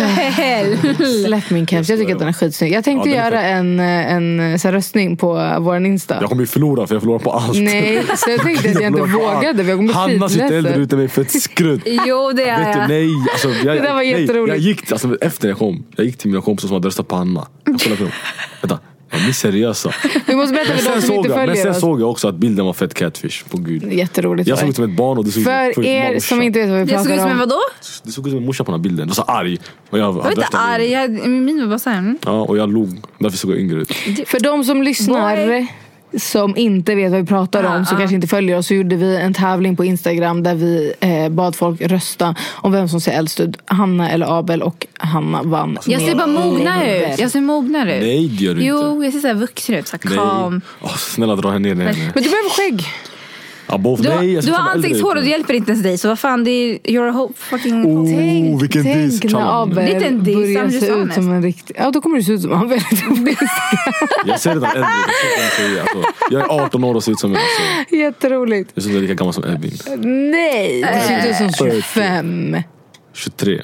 släpp min caps. Jag tycker att den är skitsnygg. Jag tänkte ja, göra en, en så här, röstning på vår Insta. Jag kommer ju förlora för jag förlorar på allt. Nej, så jag tänkte att jag inte vågade. Jag kommer Hanna sitter äldre ute mig för ett skrutt. Jo, det är jag. Nej, alltså, jag, det där var jätteroligt. Nej, jag gick, alltså, efter jag kom, jag gick till mina kompisar som hade röstat på Hanna. Jag kollade på dem. Vänta. Ja, ni är seriösa. Vi måste berätta för de som inte följer Men sen oss. såg jag också att bilden var fett catfish. På gud. Jätteroligt. Jag såg ut som ett barn och det såg för ut som er morsa. som inte vet vad vi pratar om. Det såg ut som en vadå? Det såg ut som en morsa på den här bilden. Det var så arg. Och jag jag var inte arg. Jag, min var bara så här. Ja, och jag log. Därför såg jag yngre ut. För de som lyssnar... Boy. Som inte vet vad vi pratar om, ah, så ah. kanske inte följer oss, så gjorde vi en tävling på Instagram där vi eh, bad folk rösta om vem som ser äldst ut, Hanna eller Abel, och Hanna vann. Jag ser bara mogna ut. Jag ser mogna ut. Nej, det gör du jo, inte. Jo, jag ser så här vuxen ut, så här calm. Oh, snälla dra henne ner ner. Men du behöver skägg. Ja, both, du, nej, du har ansiktshår och det hjälper inte ens dig. Så vad fan, det är you're a hope fucking oh, tänk, vilken tänk när Abel det är en diss, börjar se ut som en riktig. Ja, då kommer du se ut som Abel. Jag ser redan äldre. Alltså, jag är arton år och ser ut som en alltså. Jätteroligt. Jag ser ut lika gammal som Edvin. Nej, du ser ut som tjugofem. tjugotre.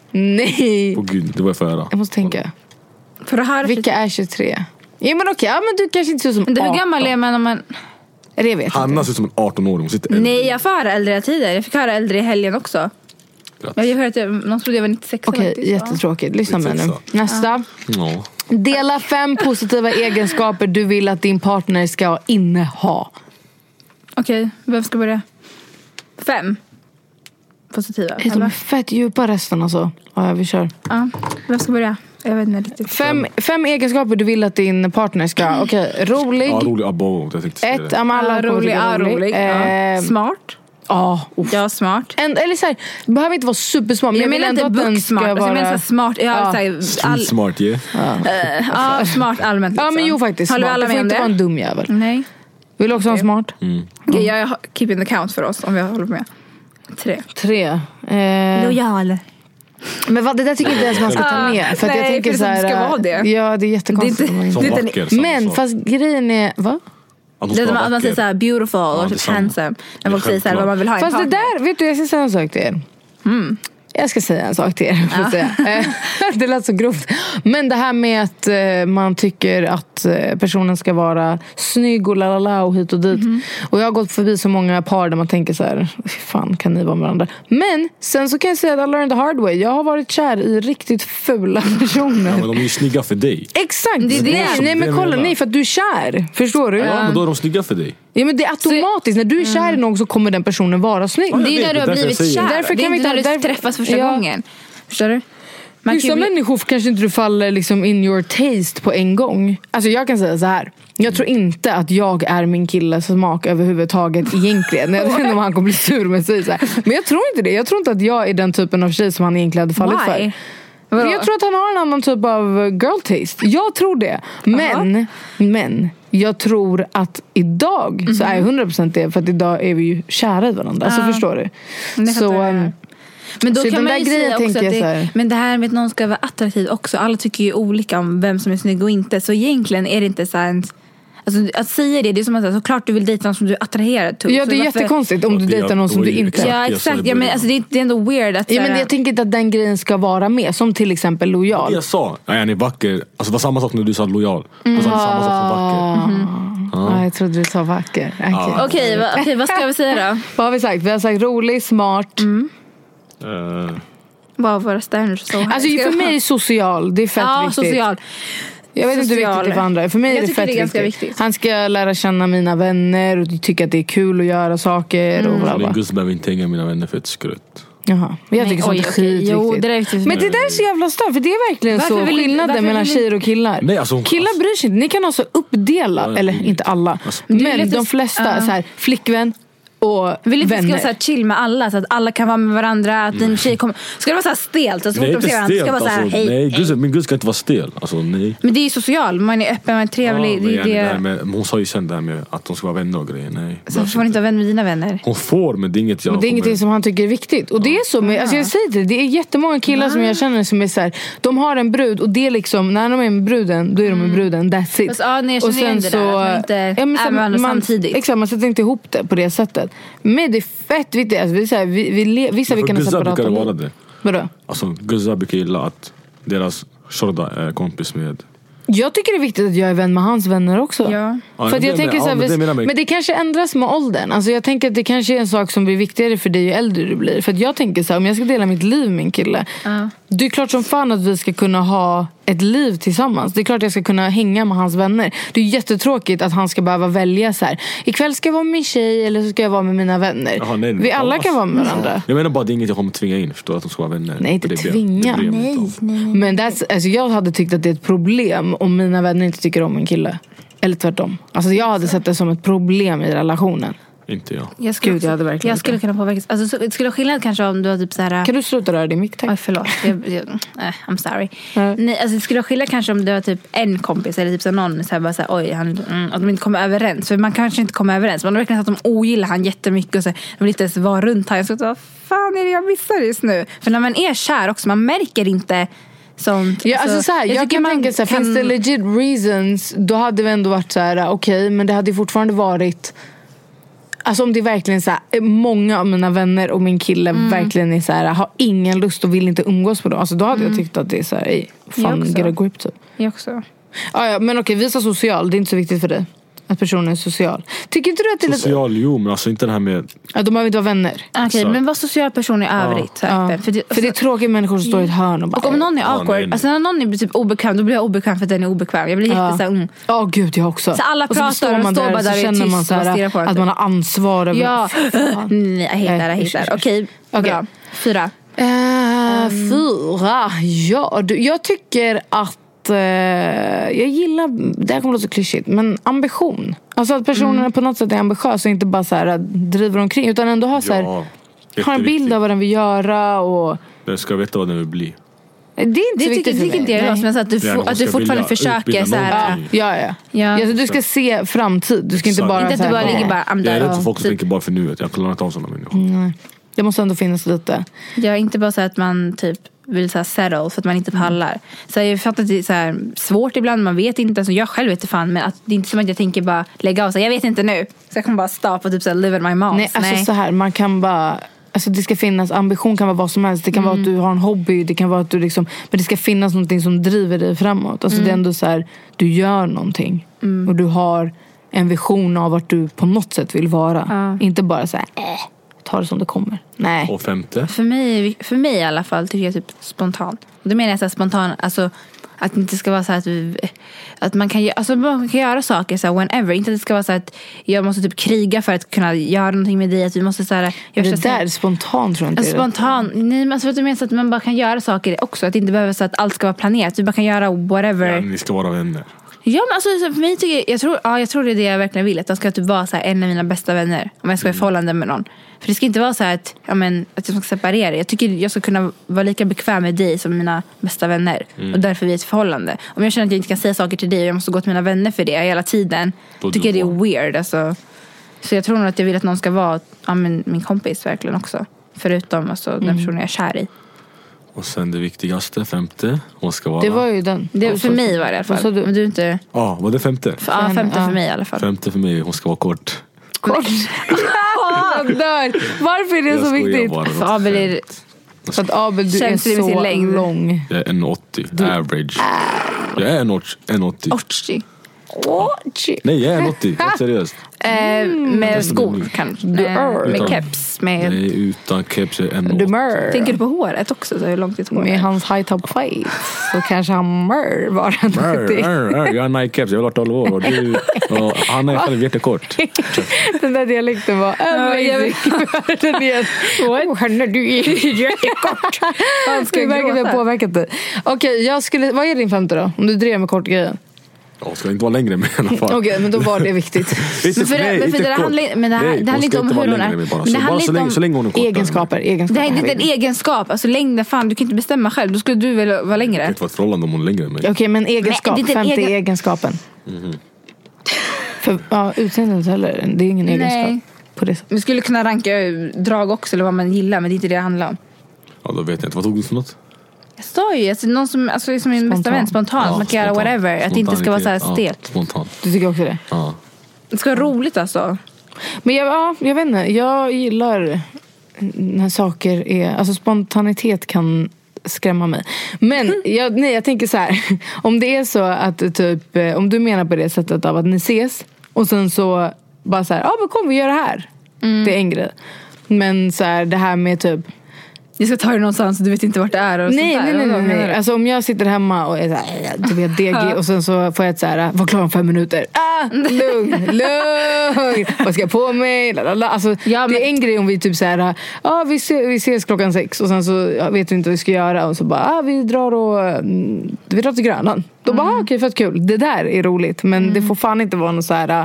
Nej. Åh gud, det var jag för höra. Jag måste tänka. För det här vilka är tjugotre? Ja, men okej, ja, men du kanske inte ser ut som arton. Hur gammal är man om man... Det vet Hanna ser ut som en arton-åring. Nej, jag får höra äldre tider. Jag fick höra äldre i helgen också. Jag har hört att någon trodde jag var nittiosex. Okej, okay, jättetråkigt. Lyssna med nu. Nästa. Ja. Dela fem positiva egenskaper du vill att din partner ska inneha. Okej, okay, vem ska börja? Fem positiva. Är de är fett djupa resten alltså. Ja, vi kör. Ja, vem ska börja? Jag vet inte riktigt. Fem, fem egenskaper du vill att din partner ska. Okej, okay, rolig. Ja, rolig. Abo, jag tänkte Ett, Amala. Ja, rolig, ja, rolig. Eh, ja. Smart. Ja, oh, ja, smart. En, eller så här, det behöver inte vara supersmart. Men jag, jag menar inte book-smart. Vara... Jag menar så smart. Jag ja. så här, all... smart, yeah. Ja. Uh, ja, smart allmänt. Liksom. Ja, men jo faktiskt. Håller alla med om det? Det får inte vara en dum jävel. Nej. Vill du också okay. ha smart? Mm. Okej, okay, jag keep in the count för oss om vi håller på med. Tre. Tre. Eh... Lojal. Men vad, det där tycker jag inte ens man ska ta med. För att nej, jag tänker för så här, det ska vara det. Ja, det är jättekonstigt. Det är inte, det är inte, men sak. Fast grejen är, va? Det är att man säger såhär beautiful ja, och typ handsome. När folk säger såhär vad man vill ha i en fast partner. Det där, vet du, jag ska säga en sak till er. Mm. Jag ska säga en sak till er. Ja. Säga. Det lät så grovt. Men det här med att man tycker att personen ska vara snygg och lalala och hit och dit. Mm. Och jag har gått förbi så många par där man tänker så här, fan kan ni vara med varandra? Men sen så kan jag säga att I learned the hard way. Jag har varit kär i riktigt fula personer. Ja, men de är ju snygga för dig. Exakt. Det är det. Nej, nej men kolla, nej, för att du är kär. Förstår du? Ja, men då är de snygga för dig. Ja, men det är automatiskt. När du är kär i någon så kommer den personen vara snygg. Ja, det är när du har blivit kär. Därför kan det är inte när du därför... träffas första ja. gången. Förstår du? Man Vissa bli... människor kanske inte du faller liksom in your taste på en gång. Alltså jag kan säga så här. Jag tror inte att jag är min killes smak överhuvudtaget egentligen. Jag vet inte om han kommer bli sur med sig så här. Men jag tror inte det. Jag tror inte att jag är den typen av tjej som han egentligen hade fallit Why? för. Vadå? Jag tror att han har en annan typ av girl taste. Jag tror det. Men, uh-huh. men jag tror att idag mm-hmm. så är jag hundra procent det. För att idag är vi ju kära i varandra. Uh-huh. Så förstår du. Det så... Um, men då så kan man ju säga också att det, men det här med att någon ska vara attraktiv också. Alla tycker ju olika om vem som är snygg och inte. Så egentligen är det inte så här, alltså, att säga det, det är som att säga, såklart du vill dejta någon som du är attraherad till. Ja, det är så jättekonstigt om du dejtar någon som du inte... Ja, exakt. Ja, men alltså, det, är, det är ändå weird att... Ja, men jag tänker inte att den grejen ska vara med. Som till exempel lojal. Jag sa, ja, han är vacker. Alltså det var samma sak när du sa lojal. Mm. Alltså, samma sak som vacker. Mm. Ah. Ja, jag trodde du sa vacker. Okej, okay. ah. okay, va, okay, vad ska vi säga då? Vad har vi sagt? Vi har sagt rolig, smart. Mm. Uh. Vad var standards så här? Alltså för mig är social, det är fett ja, viktigt. Social. Jag vet inte hur viktigt det är för andra. För mig är det fett det är viktigt. viktigt. Han ska lära känna mina vänner och tycka att det är kul att göra saker mm. och bla bla. Min guzz behöver inte hänga mina vänner för ett skrutt. Jaha, men jag tycker Nej, sånt är skitviktigt. Jo, det är men det där är så jävla stört, för det är verkligen varför så skillnaden mellan tjejer och killar. Nej, alltså, killar bryr sig inte, ni kan alltså uppdela, ja, eller inte alla, alltså, men de flesta, uh. så här, flickvän och vill inte vänner. Ska vara så chill med alla så att alla kan vara med varandra, att din tjej kommer. Ska det vara så här stelt och så fort de ser varandra ska vara så här alltså, hej. Nej, hej. Gud, min gud ska inte vara stel. Alltså nej. Men det är ju social, man är öppen, man är trevlig, ja, det är det. det med, hon sa ju sen det här med att de ska vara vänner och grejer. Nej. Så får man inte vara vän med dina vänner. Hon får, men det är inget jag. Men det är ingenting som han tycker är viktigt. Och det är så med, alltså jag säger det, det är jättemånga killar ja. som jag känner som är så här, de har en brud och det är liksom när de är med bruden, då är de med bruden, that's it. Fast, ja, nej, och sen så man inte ja, men så, är man, man samtidigt. Exakt, man sätter inte ihop det på det sättet. Men det är fett viktigt. Alltså, vi, så här, vi, vi le, vissa vi kan ha separata liv. Vara det. Vadå? Alltså guzzar brukar gilla att deras shorda är kompis med. Jag tycker det är viktigt att jag är vän med hans vänner också. Ja. För att jag det, tänker ja, så här, men, vis, det men det kanske ändras med åldern. Alltså jag tänker att det kanske är en sak som blir viktigare för dig ju äldre du blir. För att jag tänker så här, om jag ska dela mitt liv med min kille. Uh. Det är klart som fan att vi ska kunna ha ett liv tillsammans. Det är klart att jag ska kunna hänga med hans vänner. Det är jättetråkigt att han ska behöva välja så här. Ikväll ska jag vara med min tjej eller så ska jag vara med mina vänner. Jaha, nej, vi alla kan vara med varandra. Jag menar bara det är inget jag kommer tvinga in. Förstår att de ska vara vänner. Nej, inte det tvinga. Det nej, nej, nej. Men that's, alltså, jag hade tyckt att det är ett problem om mina vänner inte tycker om en kille. Eller tvärtom. Alltså jag hade sett det som ett problem i relationen. Inte jag. Jag skulle, Gud, jag hade verkligen jag skulle kunna påverka. Alltså så, det skulle vara skillnad kanske om du har typ så här. Kan du sluta röra din mick, tack? Oj, förlåt. Jag, jag, äh, I'm sorry. Mm. Nej, alltså det skulle vara skillnad kanske om du har typ en kompis eller typ så någon så här bara så här, oj, han, mm, att de inte kommer överens. För man kanske inte kommer överens. Man har verkligen att de ogillar han jättemycket och så här, de vill inte ens vara runt här. Jag ska vad fan är det jag missar just nu? För när man är kär också, man märker inte sånt. Ja, alltså, alltså så här, jag, jag kan tänka så här, kan... finns det legit reasons, då hade vi ändå varit så här, okej, okay, men det hade fortfarande varit. Alltså om det är verkligen så här, många av mina vänner och min kille mm. verkligen är så här, har ingen lust och vill inte umgås på dem. Alltså då hade mm. jag tyckt att det är så här, ej, fan, get a grip typ. Jag också. Ah, ja, men okej, visa social, det är inte så viktigt för dig. Att personen är social. Tycker inte du att det är lite... Social, jo, men alltså inte det här med... Ja, de behöver inte vara vänner. Okej, okay, men vad social person i övrigt. Ja. Ja. För, det, för det är tråkiga människor som står i ett hörn och bara... Och om någon är awkward, ja, alltså när någon är typ obekväm, då blir jag obekväm för att den är obekväm. Jag blir jätte ja. så här, mm. Ja, oh, gud, jag också. Så alla pratar och, så och står bara där, där och är tyst man så här, och att man har ansvar över... Ja, nej, jag hittar, jag hittar. Okej, okay, bra. Fyra. Uh, mm. Fyra, ja. Jag tycker att jag gillar, det här kommer låta så klyschigt, men ambition. Alltså att personerna mm. på något sätt är ambitiösa och inte bara så här driver omkring, utan ändå har så här, ja, har en bild av vad den vill göra och den ska veta vad den vill bli. Det är inte det så viktigt tycker inte jag, men så att du, ja, att du fortfarande försöker så här. Ja, ja. ja. ja så du ska se framtid. Du ska inte bara inte att du bara ligger bara I'm jag är rädd för folk som tänker bara för nuet. Jag klarar inte av sådana människor. Nej. Det måste ändå finnas lite. Ja, inte bara så att man typ vill så här settle för att man inte pallar. Så jag fattar att det är så här svårt ibland, man vet inte, alltså jag själv vet inte fan, men att det är inte som att jag tänker bara lägga av sig, jag vet inte nu. Så jag kommer bara stoppa och typ så här live in my mouth. Nej, alltså Nej. så här, man kan bara, alltså det ska finnas, ambition kan vara vad som helst. Det kan mm. vara att du har en hobby, det kan vara att du liksom, men det ska finnas någonting som driver dig framåt. Alltså mm. det är ändå så här, du gör någonting mm. och du har en vision av vart du på något sätt vill vara. Ja. Inte bara så här, äh. ta det som det kommer. Nej. Och femte? För mig, för mig i alla fall tycker jag typ spontan. Och det menar jag så här spontan, alltså att det inte ska vara så här att, vi, att man, kan, alltså man kan göra saker så här whenever. Inte att det ska vara så här att jag måste typ kriga för att kunna göra någonting med dig. Att vi måste så här, det där är spontant, tror jag inte. Spontan. Nej, men alltså, jag menar så att man bara kan göra saker också. Att det inte behöver så att allt ska vara planerat. Du bara kan göra whatever. Ja, ni ska vara vänner. Ja, men alltså för mig tycker jag, jag tror, ja, jag tror det är det jag verkligen vill. Att de ska typ vara så här, en av mina bästa vänner. Om jag ska vara i förhållande med någon. För det ska inte vara så här att, ja, men, att jag ska separera. Jag tycker jag ska kunna vara lika bekväm med dig som mina bästa vänner. Mm. Och därför vi är ett förhållande. Om jag känner att jag inte kan säga saker till dig och jag måste gå till mina vänner för det hela tiden. Då tycker jag det är weird. Alltså. Så jag tror nog att jag vill att någon ska vara, ja, men, min kompis verkligen också. Förutom alltså, den personen jag är kär i. Och sen det viktigaste, femte. Hon ska vara... Det var ju den. Det, för mig var det i alla fall. Du? Men du inte... Ja, var det femte? För, ja, femte ja. för mig i alla fall. Femte för mig, hon ska vara kort. Kort? Jag dör. Varför är det jag så viktigt? För Abel är... För att Abel, du är så lång. Jag är en åttio, du... average. Jag är en åttio. åttio? Nej, jag är nåttig. Helt seriöst. Eh, med skor kanske. Du är. Med keps. Med... Nej, utan keps är en Du mör. Tänker du på håret också? Så hur långt ditt hår Med är? hans high top face så kanske han mör var han någonting. Jag har en Nike keps, jag har varit tolv år och, du, och han är själv jättekort. Den där dialekten var amazing. Den igen. Oh, Hanna, du är jättekort. Han ska Det verkar gråta. ha påverkat dig. Okej, jag skulle, vad är din femte då? Om du drev med kort grejen. Jag ska inte vara längre med i alla fall. Okej, men då var det viktigt. Inte, Men för det- nej, men för inte det kort. handlar- men det här- Nej, det handlar hon inte ska om vara hur hon längre är. med bara. Men Så det bara handlar så inte länge, om så länge hon är kort. Egenskaper, Det egenskaper. är inte en egenskap. Alltså längden, fan du kan inte bestämma själv. Då skulle du väl vara Det längre. kan inte vara ett förhållande om hon är längre än mig. Okej, men egenskap. Nej, det är inte en femte egen- egenskapen. För ja, utseendet heller. Det är ingen Nej. egenskap. På det sättet. Vi skulle kunna ranka drag också eller vad man gillar. Men det är inte det det handlar om. Ja, då vet jag inte. Vad tog du för något? Jag sa ju, alltså, någon som, alltså, som min bästa Spontan. vän, spontant. Ja, man kan göra spontan. whatever. Att det inte ska vara så här Spontanitet. stelt. Ja, spontant. Du tycker också det? Ja. Det ska vara roligt alltså. Men jag, ja, jag vet inte. Jag gillar när saker är... Alltså spontanitet kan skrämma mig. Men jag, nej, jag tänker så här. Om det är så att typ... Om du menar på det sättet av att ni ses och sen så bara så här, ja men kom vi gör det här. Mm. Det är en grej. Men så här, det här med typ... Jag ska ta det någonstans och du vet inte vart det är. Och Nej, sånt där. nej, nej, Vad nej, menar nej. du? Alltså om jag sitter hemma och är så här, du vet, degig och sen så får jag ett så här, var klar om fem minuter. Ah, lugn, lugn. Vad ska jag på mig? Lalala. Alltså, Ja, men- det är en grej om vi typ så här, ah, vi, ses, vi ses klockan sex och sen så ja, vet vi inte vad vi ska göra och så bara, ah, vi drar och mm, vi drar till Grönan. Då bara, ah, okej, fett kul. Det där är roligt, men det får fan inte vara något så här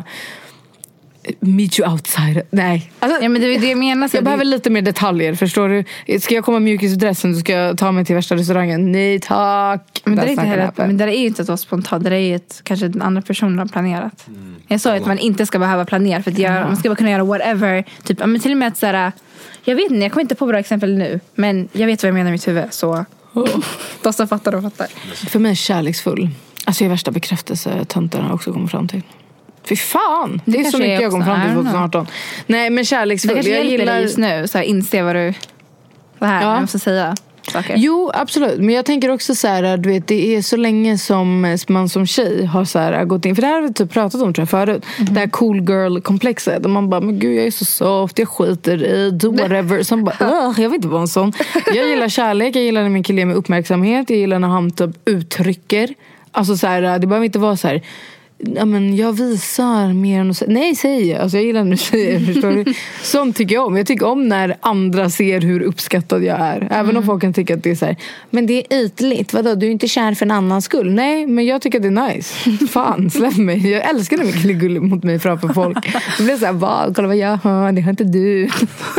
meet you outside. Nej. Alltså, Ja men det är det jag menar. Så jag det- behöver lite mer detaljer, förstår du? Ska jag komma mjukisdressen så ska jag ta mig till värsta restauranger. Nej tack. Men det, är That's inte not heller, gonna happen. men det är ju inte att vara spontant. Det är ju ett, kanske den andra personen har planerat. Jag sa ju att man inte ska behöva planera. För att göra, man ska bara kunna göra whatever. Typ, ja, men till och med att så här, jag vet inte, jag kommer inte på bra exempel nu. Men jag vet vad jag menar i mitt huvud. Så de som fattar, de fattar. För mig är kärleksfull. Alltså jag är värsta bekräftelsetönten har också kommit fram till. Fy fan. Det, Det är så kanske mycket är jag kom också, fram till I don't know. tjugoarton. Nej men Det kärleksfull. kanske Jag hjälper dig gillar just nu. Så här, inse vad du... Det här, Ja. jag måste säga saker. Jo, absolut. Men jag tänker också så här, du vet, det är så länge som man som tjej har så här gått in, för det här har vi typ pratat om tror jag förut. Mm-hmm. Det här cool girl-komplexet. Och man bara, men gud jag är så soft, jag skiter i, do whatever. Så man bara, "Ugh, jag vill inte vara en sån. Jag gillar kärlek, jag gillar när min kille ger mig uppmärksamhet. Jag gillar när han typ uttrycker. Alltså så här, det behöver inte vara så här, ja, men jag visar mer än att säga. Nej, säg. Alltså jag gillar när du säger, förstår du? Sånt tycker jag om. Jag tycker om när andra ser hur uppskattad jag är. Även Mm. om folk kan tycka att det är så här, men det är ytligt. Vadå, du är inte kär för en annans skull. Nej, men jag tycker att det är nice. Fan, släpp mig. Jag älskar när min kille är gullig mot mig framför folk. Det blir så här, va, kolla vad jag har. Det har inte du.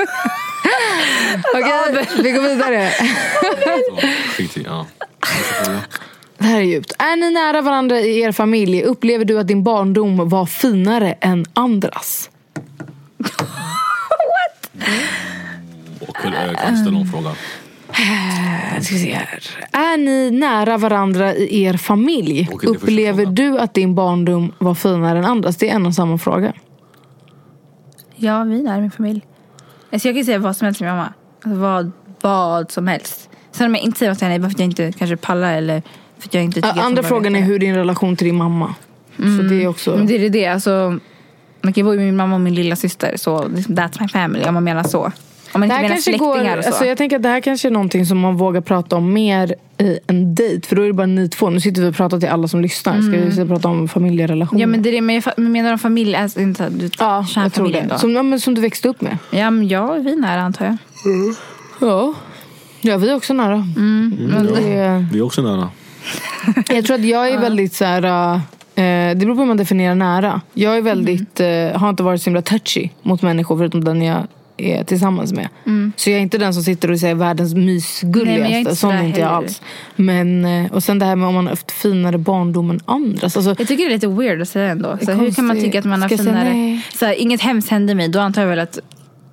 Okej, vi går vidare. Skit i, ja. Det här är djupt. Är ni nära varandra i er familj? Upplever du att din barndom var finare än andras? Och kan jag ställa någon fråga? Nu ska vi se här. Är ni nära varandra i er familj? Okej, det är första Upplever frågan. du att din barndom var finare än andras? Det är en och samma fråga. Ja, vi är nära min familj. Alltså jag kan ju säga vad som helst till min mamma. Alltså vad, vad som helst. Sen om jag inte säger vad till henne, bara för att jag inte kanske pallar eller för att jag inte tycker Ja, att andra hon frågan är behöver hur din relation till din mamma. Så det är också... veta. Men det är det, alltså man kan ju bo med min mamma och min lilla syster. Så liksom, that's my family, om man menar så. Om man Det inte här menar kanske släktingar går, och så. alltså jag tänker att det här kanske är någonting som man vågar prata om mer i en dejt. För då är det bara ni två. Nu sitter vi och pratar till alla som lyssnar. Ska vi så prata om familjerelationer? Ja men det är det, men jag fa- men menar om familj, alltså inte att du ja, jag tror kärnfamiljen det. då. Som, ja, men som du växte upp med. Ja men ja, vi är nära antar jag. Ja, ja vi är också nära. Mm. Det är, Vi är också nära. jag tror att jag är väldigt så här. Uh, det beror på hur man definierar nära. Jag är väldigt, Mm. uh, har inte varit så himla touchy mot människor förutom den jag är tillsammans med. Mm. Så jag är inte den som sitter och säger världens Nej, men jag är mysgulligaste. inte Sån är sådär inte jag heller. alls. Men, uh, och sen det här med om man har haft finare barndom än andras. Alltså, Jag tycker det är lite weird att säga ändå. Så hur kan man konstigt. tycka att man har Ska jag säga finare... nej? Så här, inget hemskt hände mig. Då antar jag väl att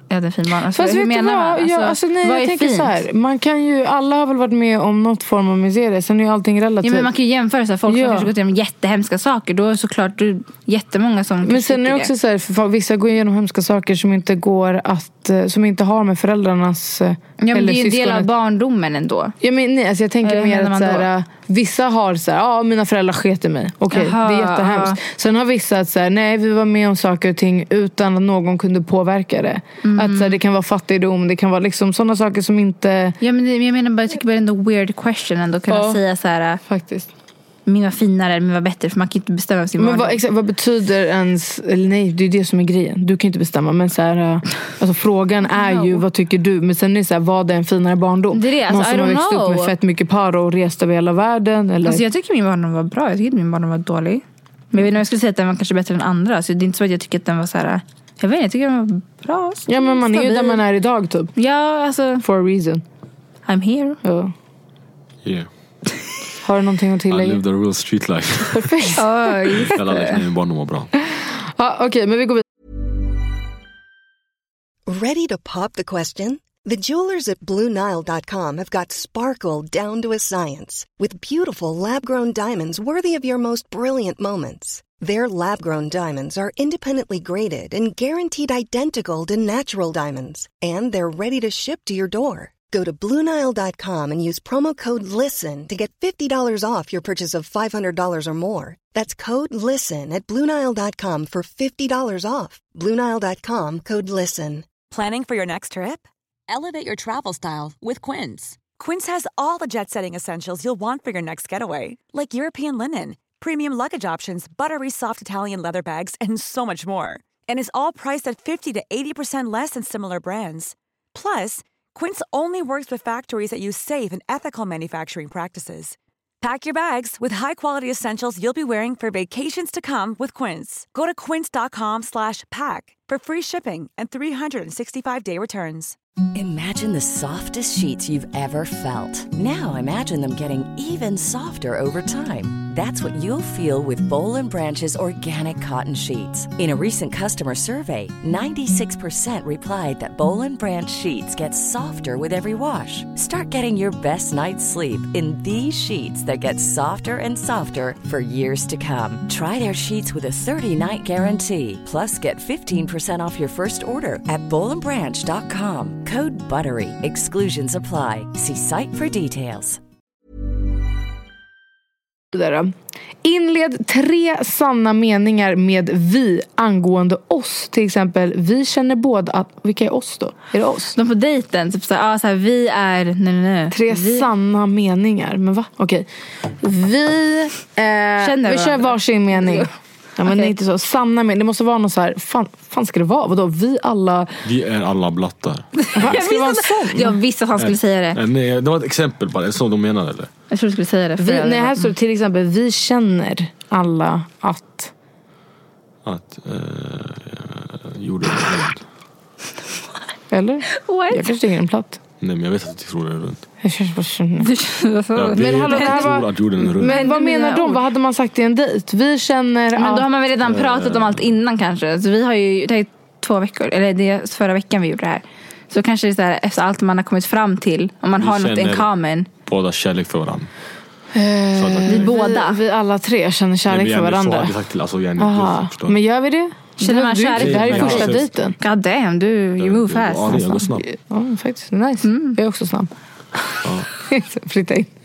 Ja, det är fin barn. Alltså, Fast hur menar man? Alltså, ja, alltså, nej, vad jag är tänker fint? så här, man kan ju, alla har väl varit med om något form av misär. Sen är ju allting relativt. Ja, men man kan ju jämföra så här, folk Ja. som kanske gått igenom jättehemska saker. Då är såklart du, jättemånga som Men sen är det också så här, för vissa går igenom hemska saker som inte går att, som inte har med föräldrarnas Ja, men eller det är ju en del av syskonet. barndomen ändå. Ja, men nej, alltså jag tänker Eller mer menar att man så här, vissa har så här, ja, mina föräldrar sket i mig. Okej, Jaha, det är jättehemskt. aha. Sen har vissa att så här, nej, vi var med om saker och ting utan att någon kunde påverka det. Mm. Att så här, det kan vara fattigdom, det kan vara liksom sådana saker som inte Ja, men det, men jag menar bara, jag tycker bara det är ändå weird question ändå kunna Ja. säga så här, faktiskt. min var finare eller min var bättre, för man kan inte bestämma över sin Men barndom. vad, exakt, vad betyder ens, eller nej, det är det som är grejen. Du kan inte bestämma, men så här, äh, alltså frågan är ju, vad tycker du? Men sen är det så här, vad är en finare barndom? Det är det, alltså, Någon som I har don't växt upp know. med fett mycket par och rest över hela världen, eller? Alltså jag tycker min barndom var bra. Jag tycker inte min barndom var dålig. Men jag vet inte om jag skulle säga att den var kanske bättre än andra. Så det är inte så att jag tycker att den var så här. Jag vet inte, jag tycker den var bra. ja, men man är ju stabil. där man är idag typ. Ja, alltså, For a reason. I'm here. Ja. Yeah. Har du någonting att I tillägga? lived a real street life. Perfekt. Ja, just Jag lärde mig min barndom var bra. Ja, okej, okay, men vi går vidare. Ready to pop the question? The jewelers at Blue Nile dot com have got sparkle down to a science with beautiful lab-grown diamonds worthy of your most brilliant moments. Their lab-grown diamonds are independently graded and guaranteed identical to natural diamonds, and they're ready to ship to your door. Go to Blue Nile dot com and use promo code LISTEN to get fifty dollars off your purchase of five hundred dollars or more. That's code LISTEN at Blue Nile dot com for fifty dollars off. Blue Nile dot com, code LISTEN. Planning for your next trip? Elevate your travel style with Quince. Quince has all the jet-setting essentials you'll want for your next getaway, like European linen, premium luggage options, buttery soft Italian leather bags, and so much more. And is all priced at fifty to eighty percent less than similar brands. Plus, Quince only works with factories that use safe and ethical manufacturing practices. Pack your bags with high-quality essentials you'll be wearing for vacations to come with Quince. Go to quince dot com slash pack for free shipping and three hundred sixty-five day returns. Imagine the softest sheets you've ever felt. Now imagine them getting even softer over time. That's what you'll feel with Boll and Branch's organic cotton sheets. In a recent customer survey, ninety-six percent replied that Boll and Branch sheets get softer with every wash. Start getting your best night's sleep in these sheets that get softer and softer for years to come. Try their sheets with a thirty-night guarantee. Plus, get fifteen percent off your first order at boll and branch dot com. Code BUTTERY. Exclusions apply. See site for details. Inled tre sanna meningar med vi angående oss. Till exempel, vi känner båda att, vilka är oss då? Är det oss? De på dejten, typ så här, ah, så här, vi är, nej, nej, nej. Tre vi... sanna meningar. Men va? Okej. Vi, eh, vi kör varsin mening. Ja, men okay. det är inte så. Sanna mening. Det måste vara något så här, fan, fan ska det vara? Vadå? Vi alla... Vi är alla blattar. Va? Ska det vara en sån? Jag visste att han skulle säga det. Nej, det var ett exempel bara. Är det så de menade eller? Jag tror du skulle säga det. Vi, nej, här står det till exempel, vi känner alla att... Att eh, jorden är rund. Eller? What? Jag kanske tycker den är platt. Nej, men jag vet att du tror det är runt. Jag känner bara känner. Ja, Men hallå, det här var... att jorden är rund. Men vad menar de? Vad hade man sagt i en dejt? Vi känner Men att... då har man väl redan pratat om allt innan kanske. Så vi har ju, det är två veckor, eller det är förra veckan vi gjorde det här. Så kanske det är så här, efter allt man har kommit fram till, om man Vi har något in common. Båda kärlek för varandra. Eh, vi båda. Vi, vi alla tre känner kärlek Nej, för varandra. Så sagt till, alltså, jag Aha. Men gör vi det? Känner man kärlek? Det här är Nej, första nej. dejten. God damn, du, you move fast. Ja, jag går snabbt. Ja, faktiskt. Nice. Mm. Jag är också snabb. Ja. Flytta in.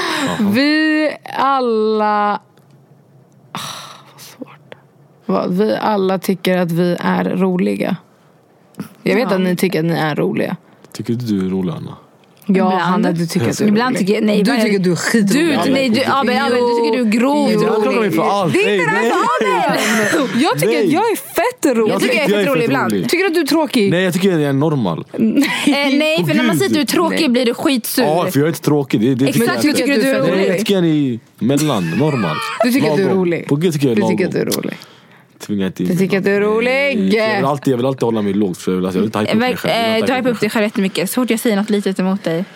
Vi alla... Ah, vad svårt. Vad? Vi alla tycker att vi är roliga. Jag vet Ja. att ni tycker att ni är roliga. Tycker du du är rolig, Anna? Ja, Ibland. Hanna, du tycker att du är Ibland rolig. tycker jag, nej, Du bara- tycker att du är skitrolig. Du, nej, du, ja, men, ja, men, du tycker du är grov. Jo. Du anklagar mig för allt. Det är inte Nej, det här för Adel. Jag tycker Nej. att jag är fett rolig. Jag tycker jag är fett rolig ibland. rolig. Tycker du att du är tråkig? Nej, jag tycker jag är normal. Eh, nej, för när man säger att du är tråkig blir du skitsur. Ja, för jag är inte tråkig. Det, det Exakt, tycker du jag tycker att du är fett Nej, jag rolig. tycker jag är mellan, normal. Du tycker att du är Lagom. rolig. På Gud tycker jag är Du lagom. tycker att du är rolig. Tvinga inte in Du mig tycker att du är något. rolig. Jag vill alltid, jag vill alltid hålla mig lågt. För jag vill, alltså, jag vill inte hypa upp mig själv. Jag vill Eh, inte Du hypa hypar upp upp dig själv jättemycket. Så fort jag säger något litet emot dig.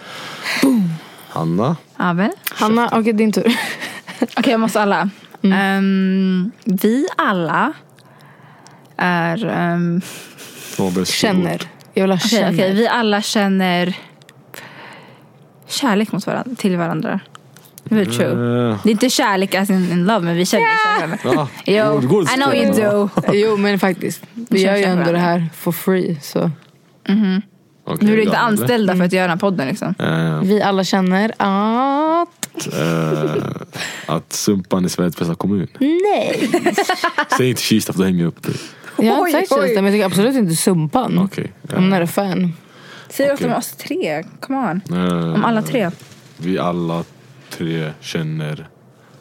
Hanna. Abel. Hanna, okej, okay, din tur. Okej, okay, jag måste alla. Mm. Um, vi alla är... Um, Som var bäst. Känner. Jag vill ha Okej, känner. okej, vi alla känner kärlek mot varandra, till varandra. Det är true. Uh. Det är inte kärlek as in, in love, men vi känner yeah. kärlek. Ja. Jo, I know you do. Jo, men faktiskt. Vi gör ju ändå det här for free, så. Mm-hmm. Okay, nu är du inte ja, anställda för att göra den här podden liksom. Uh. Vi alla känner att uh, att Sumpan är Sveriges bästa kommun. Nej. Säg inte Kista för då hänger jag upp det. Jag har inte sagt Kista, men jag tycker absolut inte Sumpan. Okay, uh. Om när är fan. Säg okay. åt om oss tre, come on. Uh, om alla tre. Vi alla tre känner.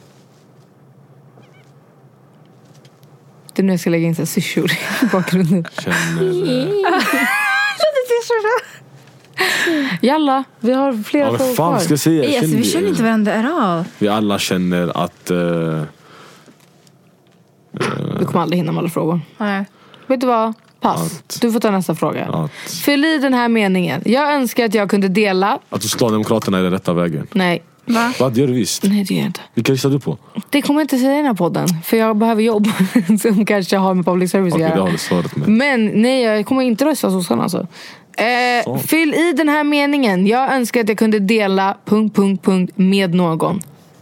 Det är nu jag ska lägga in så här syrsor i bakgrunden. Känner. Jalla, vi har flera ja, frågor fan, kvar. ska jag säga? Yes, känner vi känner inte varandra at all. Vi alla känner att uh, uh, du kommer aldrig hinna med alla frågor. Nej. Vet du vad? Pass. Att, du får ta nästa fråga. Att, Fyll i den här meningen. Jag önskar att jag kunde dela. att du slår demokraterna i den rätta vägen. Nej. Va? Va? Det gör du visst. Nej, det gör jag inte. Vilka lyssnar du på? Det kommer jag inte säga i den här podden. För jag behöver jobb som kanske har med public service att okay, göra. det har du svarat med. Men nej, jag kommer inte rösta sossarna alltså. Eh, fyll i den här meningen. Jag önskar att jag kunde dela... Punkt, punkt, punkt med någon.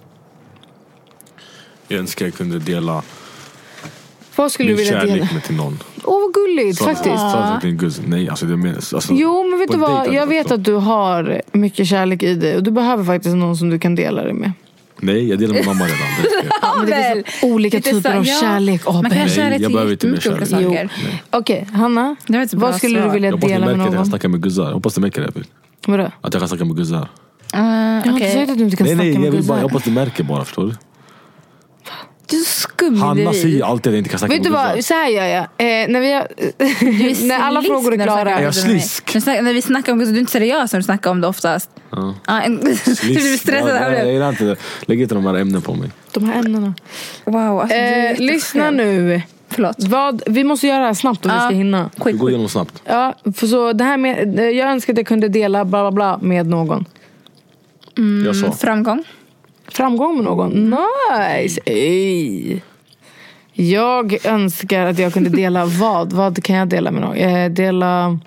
Jag önskar jag kunde dela Vad skulle du min vilja kärlek dela? med till någon. Åh, vad gulligt, Så, faktiskt. Så, så, så, nej, alltså det menas, alltså, jo, men vet du vad? Jag vet att du har mycket kärlek i dig. Och du behöver faktiskt någon som du kan dela det med. Nej, jag delar med mamma redan. Det ja, men det finns olika det typer så, av ja, kärlek. Oh, man kan kärlek jag behöver inte mer kärlek. Okej, okay, Hanna. Vad skulle svar. du vilja dela med någon? Jag snackar med guzzar. Hoppas det märker det. Vadå? Att jag kan snacka med guzzar. Uh, jag har okay. inte sagt att du inte kan nej, snacka nej, med jag vill guzzar. bara, jag hoppas det märker bara, förstår du? Du är så skum. Hanna säger alltid att jag inte kan snacka Vet med du guzzar. vad, så här gör jag. Eh, när, vi har, när alla frågor är klara. Är jag slisk? Snackar, när vi snackar om guzzar, du är inte seriös när du snackar om det oftast. Ja. Ah, en, du blir stressad ja, av det. Jag gillar inte, lägg inte de här ämnen på mig. De här ämnena. Wow, alltså, eh, lyssna nu. Förlåt. Vad, vi måste göra det här snabbt om ah. vi ska hinna. Vi går igenom snabbt. Ja, för så det här med, jag önskar att jag kunde dela bla bla bla med någon. Mm, jag sa. Framgång. Framgång med någon. Nice. Ej. Jag önskar att jag kunde dela vad? Vad kan jag dela med någon? Eh, dela...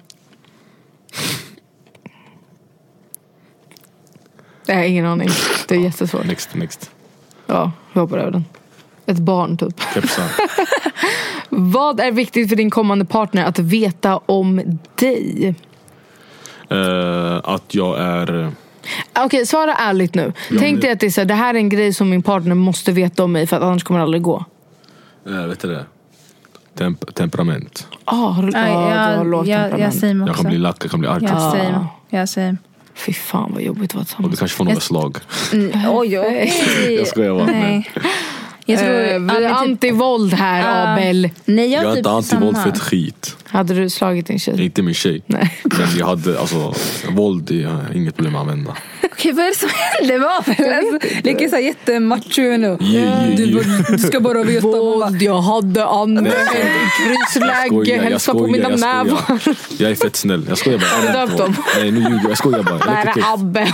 Jag har ingen aning. Det är jättesvårt. Next, next. Ja, jag hoppar över den. Ett barn typ. Kepsar. Vad är viktigt för din kommande partner att veta om dig? Uh, att jag är... Okej, okay, svara ärligt nu. Ja, Tänk men... dig att det är så här, det här är en grej som min partner måste veta om mig, för att annars kommer det aldrig gå. Uh, vet du det? Temp- temperament. Ah, har du, Aj, ah, jag, du har lågt jag, temperament. jag, jag, jag kan bli lack, jag kan bli arg. Jag ah. säger, jag säger. Fy fan vad jobbigt det var Och du kanske får några jag... slag. Mm, oj, oj. Jag skojar bara. Nej. Jag tror, uh, vi är anti-våld här, uh, Abel. Nej, jag, jag är typ inte anti-våld för ett skit. Hade du slagit din tjej? Inte min tjej. Nej. Men jag hade, alltså, våld är inget problem att använda. Okej, okay, vad är det som händer? Vad är det? Lika så jättemacho nu. Yeah, du, du ska bara veta våld. Jag hade använt krisläge. Hälsa på mina nävar. Jag är fett snäll. Jag skojar bara. Har du döpt dem? Nej, nu ljuger jag. Jag skojar bara. Där är Abbe.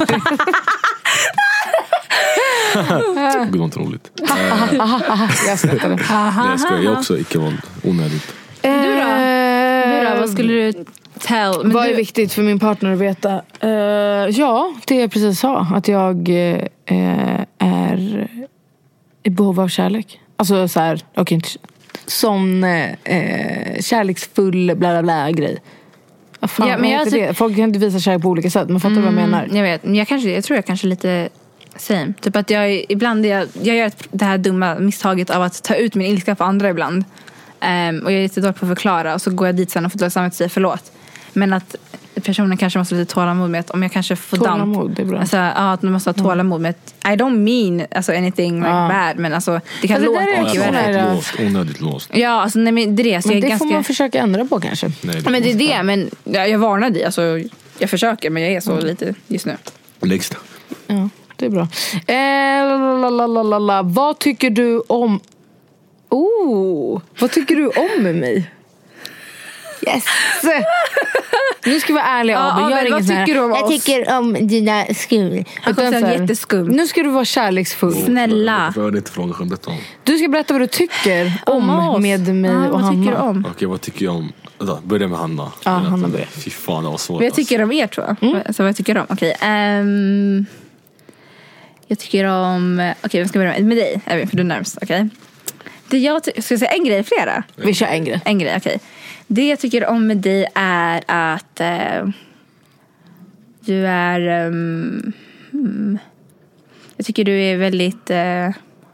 Det var inte roligt. Jag skrattar. Nej, jag skojar. Jag är också icke-våld. Onödigt. Du då? Du då? Vad skulle du tell? Men vad du... är viktigt för min partner att veta? Uh, ja, det jag precis sa. Att jag uh, är i behov av kärlek. Alltså så här, okej, okay, sån uh, kärleksfull bla bla bla grej. Fan, ja, men jag det? Folk kan inte visa kärlek på olika sätt. Men fattar mm, vad jag menar? Jag vet, jag, kanske, jag tror jag kanske lite same. Typ att jag ibland jag, jag gör det här dumma misstaget av att ta ut min ilska på andra ibland. Um, och jag är lite dålig på att förklara. Och så går jag dit sen och får dåligt samvete och säger förlåt. Men att personen kanske måste ha lite tålamod med att om jag kanske får tålamod, damp. Det är bra. Alltså, ja, att man måste ha tålamod med att I don't mean alltså, anything like ja. bad. Men alltså, det kan alltså, låta det mycket värre. Låst, onödigt låst. Ja, alltså, nej, men det är det. Så men jag det ganska... får man försöka ändra på kanske. Nej, det men det är det. Men jag, jag varnar dig. Alltså, jag försöker, men jag är så mm. lite just nu. Next. Ja. Det är bra. Eh, lalalala. Vad tycker du om... Oh, vad tycker du om med mig? Yes! Nu ska vi vara ärliga, ja, Abel. Abel, vad tycker du om oss? Jag tycker om dina skum. Han är jätteskum. Nu ska du vara kärleksfull. Snälla. Jag hörde inte frågan som berätta om. Du ska berätta vad du tycker om, om med mig ah, och Hanna. Tycker du om? Okej, vad tycker jag om? Vänta, börja med Hanna. Ja, Hanna börjar. Fy fan, det var svårt. Men jag tycker om er två. Mm. Så vad jag tycker om. Okej. Okay, um, jag tycker om... Okej, okay, vem ska börja med? Med dig, Evin, för du är närmast. Okej. Okay. Det jag ty- ska jag säga en grej, flera? Vi kör en grej. En grej, okej. Okay. Det jag tycker om med dig är att uh, du är... Um, hmm, jag tycker du är väldigt... Uh,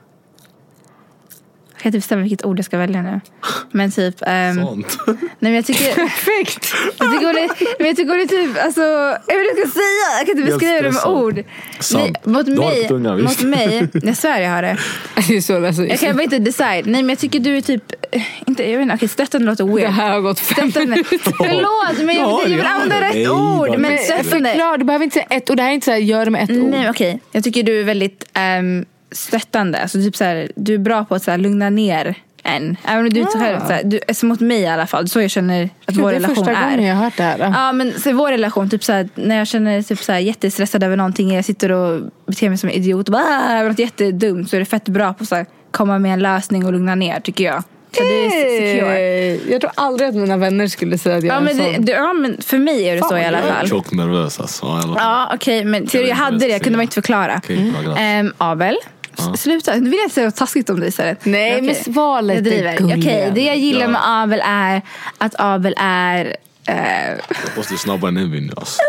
jag kan inte bestämma vilket ord jag ska välja nu. Men typ... Um, Sånt. Nej, men jag tycker... Perfekt! Jag tycker det, men jag tycker det typ... Alltså, jag vet inte vad jag ska säga. Jag kan inte beskriva det med ord. Sant. Nej, mot mig... Tunga, mot mig... Jag svär jag har det. Det är så lätt. Jag kan bara inte decide. Nej, men jag tycker du är typ... Inte, jag vet inte, okej, stöttande låter weird. Det här har gått fem minuter. Förlåt, men jag, Ja, jag vill ja, använda nej, rätt ord. bara Men inte. stöttande... Förklar, du behöver inte säga ett ord. Det här är inte så här, gör det med ett ord. Nej, okej. Jag tycker du är väldigt um, stöttande. Alltså typ så här, du är bra på att så här, lugna ner en. Även om du inte själv, så här, du, alltså mot mig i alla fall, så jag känner att Gud, vår det är relation är. första gången jag har hört det här. Då. Ja, men så vår relation, typ så här, när jag känner typ så här, jättestressad över någonting, jag sitter och beter mig som en idiot och bara över något jättedumt, så är det fett bra på att så här, komma med en lösning och lugna ner, tycker jag. Så det är secure. Jag tror aldrig att mina vänner skulle säga att jag ja, är men en sån. det, ja, men för mig är det Fan, så i alla Jag är fall. tjockt nervös alltså. Ja, Ja, okej, okay, men jag, jag hade det, jag kunde bara inte förklara. Okay, mm. um, Abel, ja. Sluta, nu vill jag inte säga taskigt om dig istället. Nej, okay. Men svar lite. Jag driver. Okej, okay, det jag gillar ja. med Abel är att Abel är... Uh... Jag måste snabbare än en vinner alltså.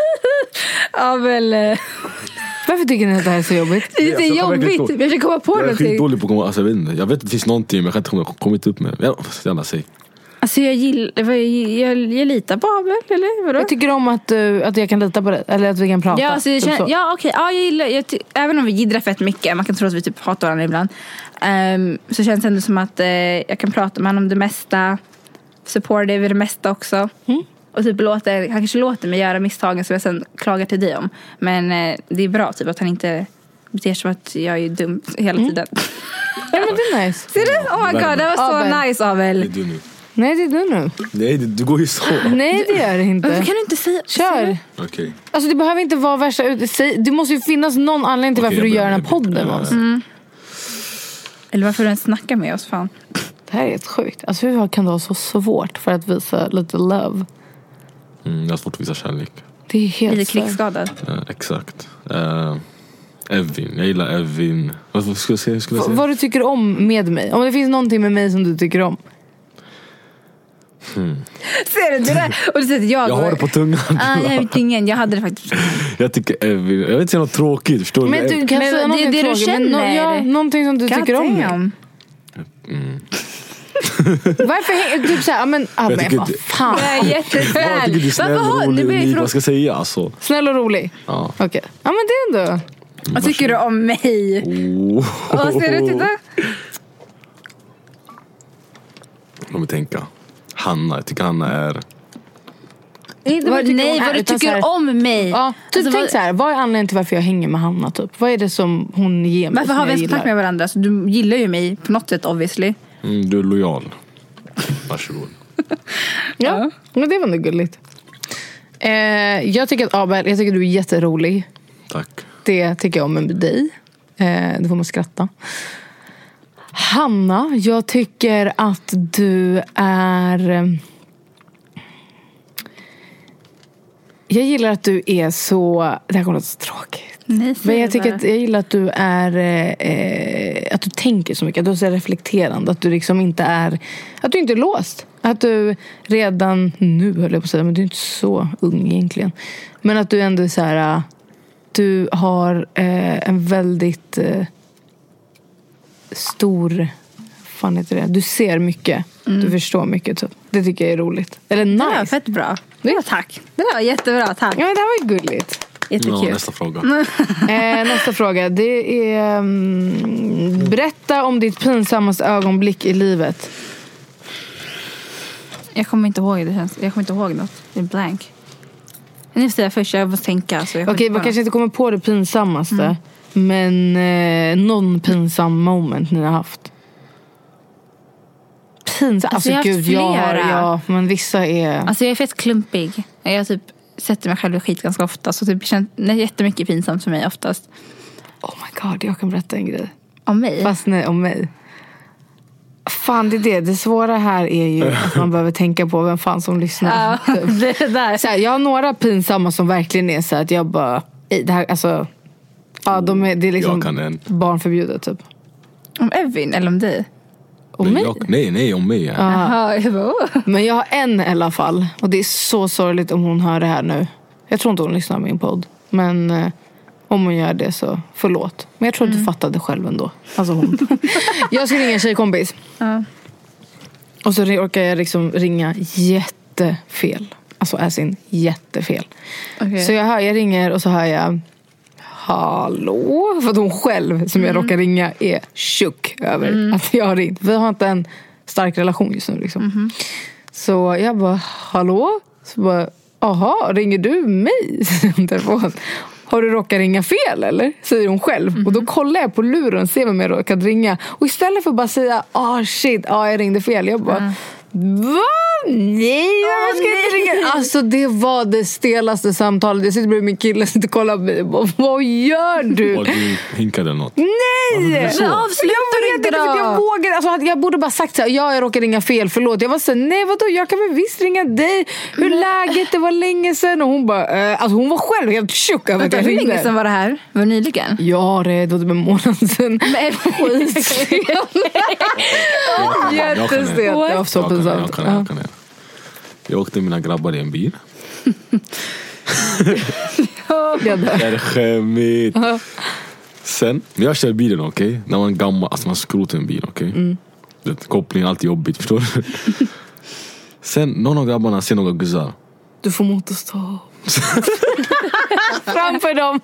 Abel... Uh... Varför tycker ni att det här är så jobbigt? Det är alltså, jobbigt, jag försöker komma på jag någonting. Jag är dålig på att komma, alltså, jag vet inte. Jag vet att det finns någonting, men jag kan inte komma, komma upp med. Ja, gärna säg. Alltså jag gillar, jag, jag, jag litar på Abel, eller vadå? Jag tycker om att, uh, att jag kan lita på det, eller att vi kan prata. Ja, alltså jag känner, ja okej, okay. ja, jag gillar, jag ty- även om vi jiddrar fett mycket, man kan tro att vi typ hatar varandra ibland, um, så känns det ändå som att uh, jag kan prata med honom om det mesta, supportive i det mesta också. Mm. Och typ låter, han kanske låter mig göra misstagen som jag sen klagar till dig om. Men uh, det är bra typ att han inte beter som att jag är dum hela mm. tiden. Ja, men det är nice. Ser du? Oh my god, det var så Abel. Nice, Abel. Det är du nu. Nej, det är du nu. Nej, det, du går ju så. Nej, det gör det inte. Varför kan du inte säga? Kör. Okej. Okay. Alltså det behöver inte vara värsta ut. Det måste ju finnas någon anledning till okay, varför du gör den här podden. Ja, alltså. Mm. Eller varför du ens snackar med oss, fan. Det här är helt sjukt. Alltså hur kan det vara så svårt för att visa lite love? Mm, jag har svårt att visa kärlek. Det är helt lite klickskadad. Uh, exakt. Uh, Evin, jag gillar Evin. Vad skulle jag säga? Skulle jag säga? Vad du tycker om med mig? Om det finns någonting med mig som du tycker om. Hmm. Ser du det där? Och du säger jag Jag har det på tungan. Ah, jag vet ingen. Jag hade det faktiskt. Jag tycker Evin, jag vet inte något tråkigt, förstår du? Men du kan säga någonting det, det tråkigt, du känner. Men no, ja, någonting som du kan tycker om. Mm. Varför typ så här, men ah, men tycker vad du, fan. Jag är jättesnäll. Jag tycker du är snäll och rolig. rolig vad ska jag säga alltså? Snäll och rolig. Ja. Okej. Okay. Ja, men det är ändå. Vad tycker du om mig? Oh. Vad ser du, titta? Låt mig tänka. Hanna, jag tycker Hanna är... Inte vad, nej, vad du tycker här, om mig. Ja, typ alltså, tänk vad, så här, vad är anledningen till varför jag hänger med Hanna typ? Vad är det som hon ger mig? Varför har vi ens kontakt med varandra? Så du gillar ju mig på något sätt, obviously. Mm, du är lojal. Varsågod. Ja, ja, men det var nog gulligt. Eh, jag tycker att Abel, jag tycker du är jätterolig. Tack. Det tycker jag om med dig. Eh, det får man skratta. Hanna, jag tycker att du är... Jag gillar att du är så... Det här kommer att vara så tråkigt. Nej, men jag tycker att jag gillar att du är... Eh, att du tänker så mycket. Att du är så reflekterande. Att du liksom inte är... Att du inte är låst. Att du redan... Nu höll jag på att säga, men du är inte så ung egentligen. Men att du ändå är så här... Du har eh, en väldigt... Eh, stor... Fan heter det? Du ser mycket. Mm. Du förstår mycket typ. Det tycker jag är roligt. Eller nice. Det var fett bra. Det var tack. Det var jättebra, tack. Ja, men det här var ju gulligt. Jättekul. Ja, nästa fråga. eh, nästa fråga. Det är... Um, berätta om ditt pinsammaste ögonblick i livet. Jag kommer inte ihåg det. Jag kommer inte ihåg något. Det är blank. Nu ska jag först, jag måste tänka. Okej, okay, man kanske inte kommer på det pinsammaste. Mm. Men eh, någon pinsam moment ni har haft. pinsamt. Alltså, alltså gud, jag har, ja, men vissa är... Alltså jag är fett klumpig. Jag typ sätter mig själv i skit ganska ofta. Så typ det känns jättemycket pinsamt för mig oftast. Oh my god, jag kan berätta en grej. Om mig? Fast nej, om mig. Fan, det är det. Det svåra här är ju att man behöver tänka på vem fan som lyssnar. Ja, det där. Så här, jag har några pinsamma som verkligen är så att jag bara... Det här, alltså... Ja, de är, det är liksom barnförbjudet typ. Om Evin eller om dig? Om nej, mig? Jag, nej, nej, om mig. Ja. Aha, jag bara, oh. Men jag har en i alla fall. Och det är så sorgligt om hon hör det här nu. Jag tror inte hon lyssnar på min podd. Men eh, om hon gör det så förlåt. Men jag tror mm. att du fattade själv ändå. Alltså hon. Jag ska ringa en tjejkompis. Ja. Och så orkar jag liksom ringa jättefel. Alltså är sin jättefel. Okay. Så jag, hör, jag ringer och så hör jag... Hallå? För att hon själv som jag mm. råkar ringa är tjock över mm. att jag har ringt. Vi har inte en stark relation just nu liksom. Mm. Så jag bara, hallå? Så bara, aha, ringer du mig? Har du råkat ringa fel eller? Säger hon själv. Mm. Och då kollar jag på luren och ser vem jag råkat ringa. Och istället för att bara säga, ah oh, shit, ah, jag ringde fel. Jag bara, mm. va? Nej, jag ska inte ringa. Alltså det var det stelaste samtalet. Jag sitter bredvid min kille och sitter och kollar på mig. Bara, vad gör du? Och du hinkade något. Nej! Men avslutar inte då. Jag vågar, alltså, jag borde bara sagt så här, ja, jag råkar ringa fel, förlåt. Jag var så nej vadå, jag kan väl visst ringa dig. Hur läget, det var länge sedan. Och hon bara, äh, alltså hon var själv helt tjock över att jag ringde. Hur länge sedan var det här? Var det nyligen? Ja, det var en månad sedan. Men skitstelt. Jättestelt. Det var så pinsamt. Jag åkte med mina grabbar i en bil. Det är skämmigt. Sen, när jag kör bilen, okej okay? När man är gammal, alltså man skrotar en bil, okej okay? mm. Kopplingen är alltid jobbigt, förstår du? Sen, någon av grabbarna ser några guzzar. Du får motorstopp. Framför dem.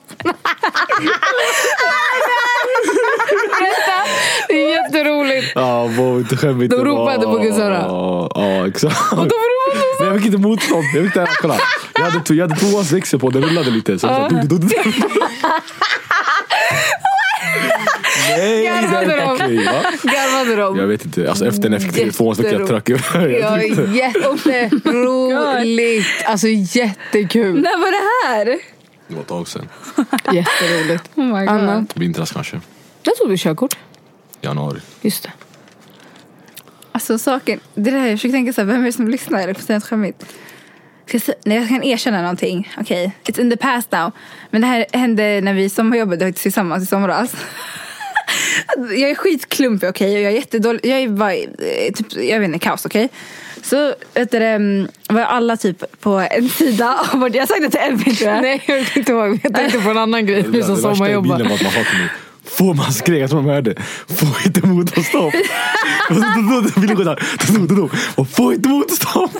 Det är jätteroligt. Ja, vad inte skämmigt. De ropade på guzzarna. Ja, ja, exakt. Och de ropade. Men jag fick inte motstånd. Jag fick det här, kolla. Jag hade, jag hade tvåans växel på, det rullade lite. Så jag sa, du, du, du. Nej, garvade de? Okay, ja. Garvade de? Jag vet inte. Alltså efter när jag fick telefon så fick jag tracka. Ja, jätteroligt. Alltså jättekul. När var det här? Det var ett tag sedan. Jätteroligt. Oh my God. Anna? Vintras kanske. Jag tog du körkort. Januari. Just det. Alltså saken, det där jag försöker tänka så här, vem är det som lyssnar? Eller på skämmigt. Ska jag, nej, jag kan erkänna någonting. Okej, okay. It's in the past now. Men det här hände när vi sommarjobbade tillsammans i somras. Jag är skitklumpig, okej, okay? Och jag är jättedålig. Jag är bara, typ, jag vet inte, kaos, okej. Okay? Så vet du, var alla typ på en sida av vårt, jag sagt det till Elvin, tror jag. Nej, jag vet inte vad, jag tänkte på en annan grej. Det, det, det värsta i bilen var att man hatar mig. Får man skrek, jag tror man hörde. Får inte motorstopp. Får inte motorstopp.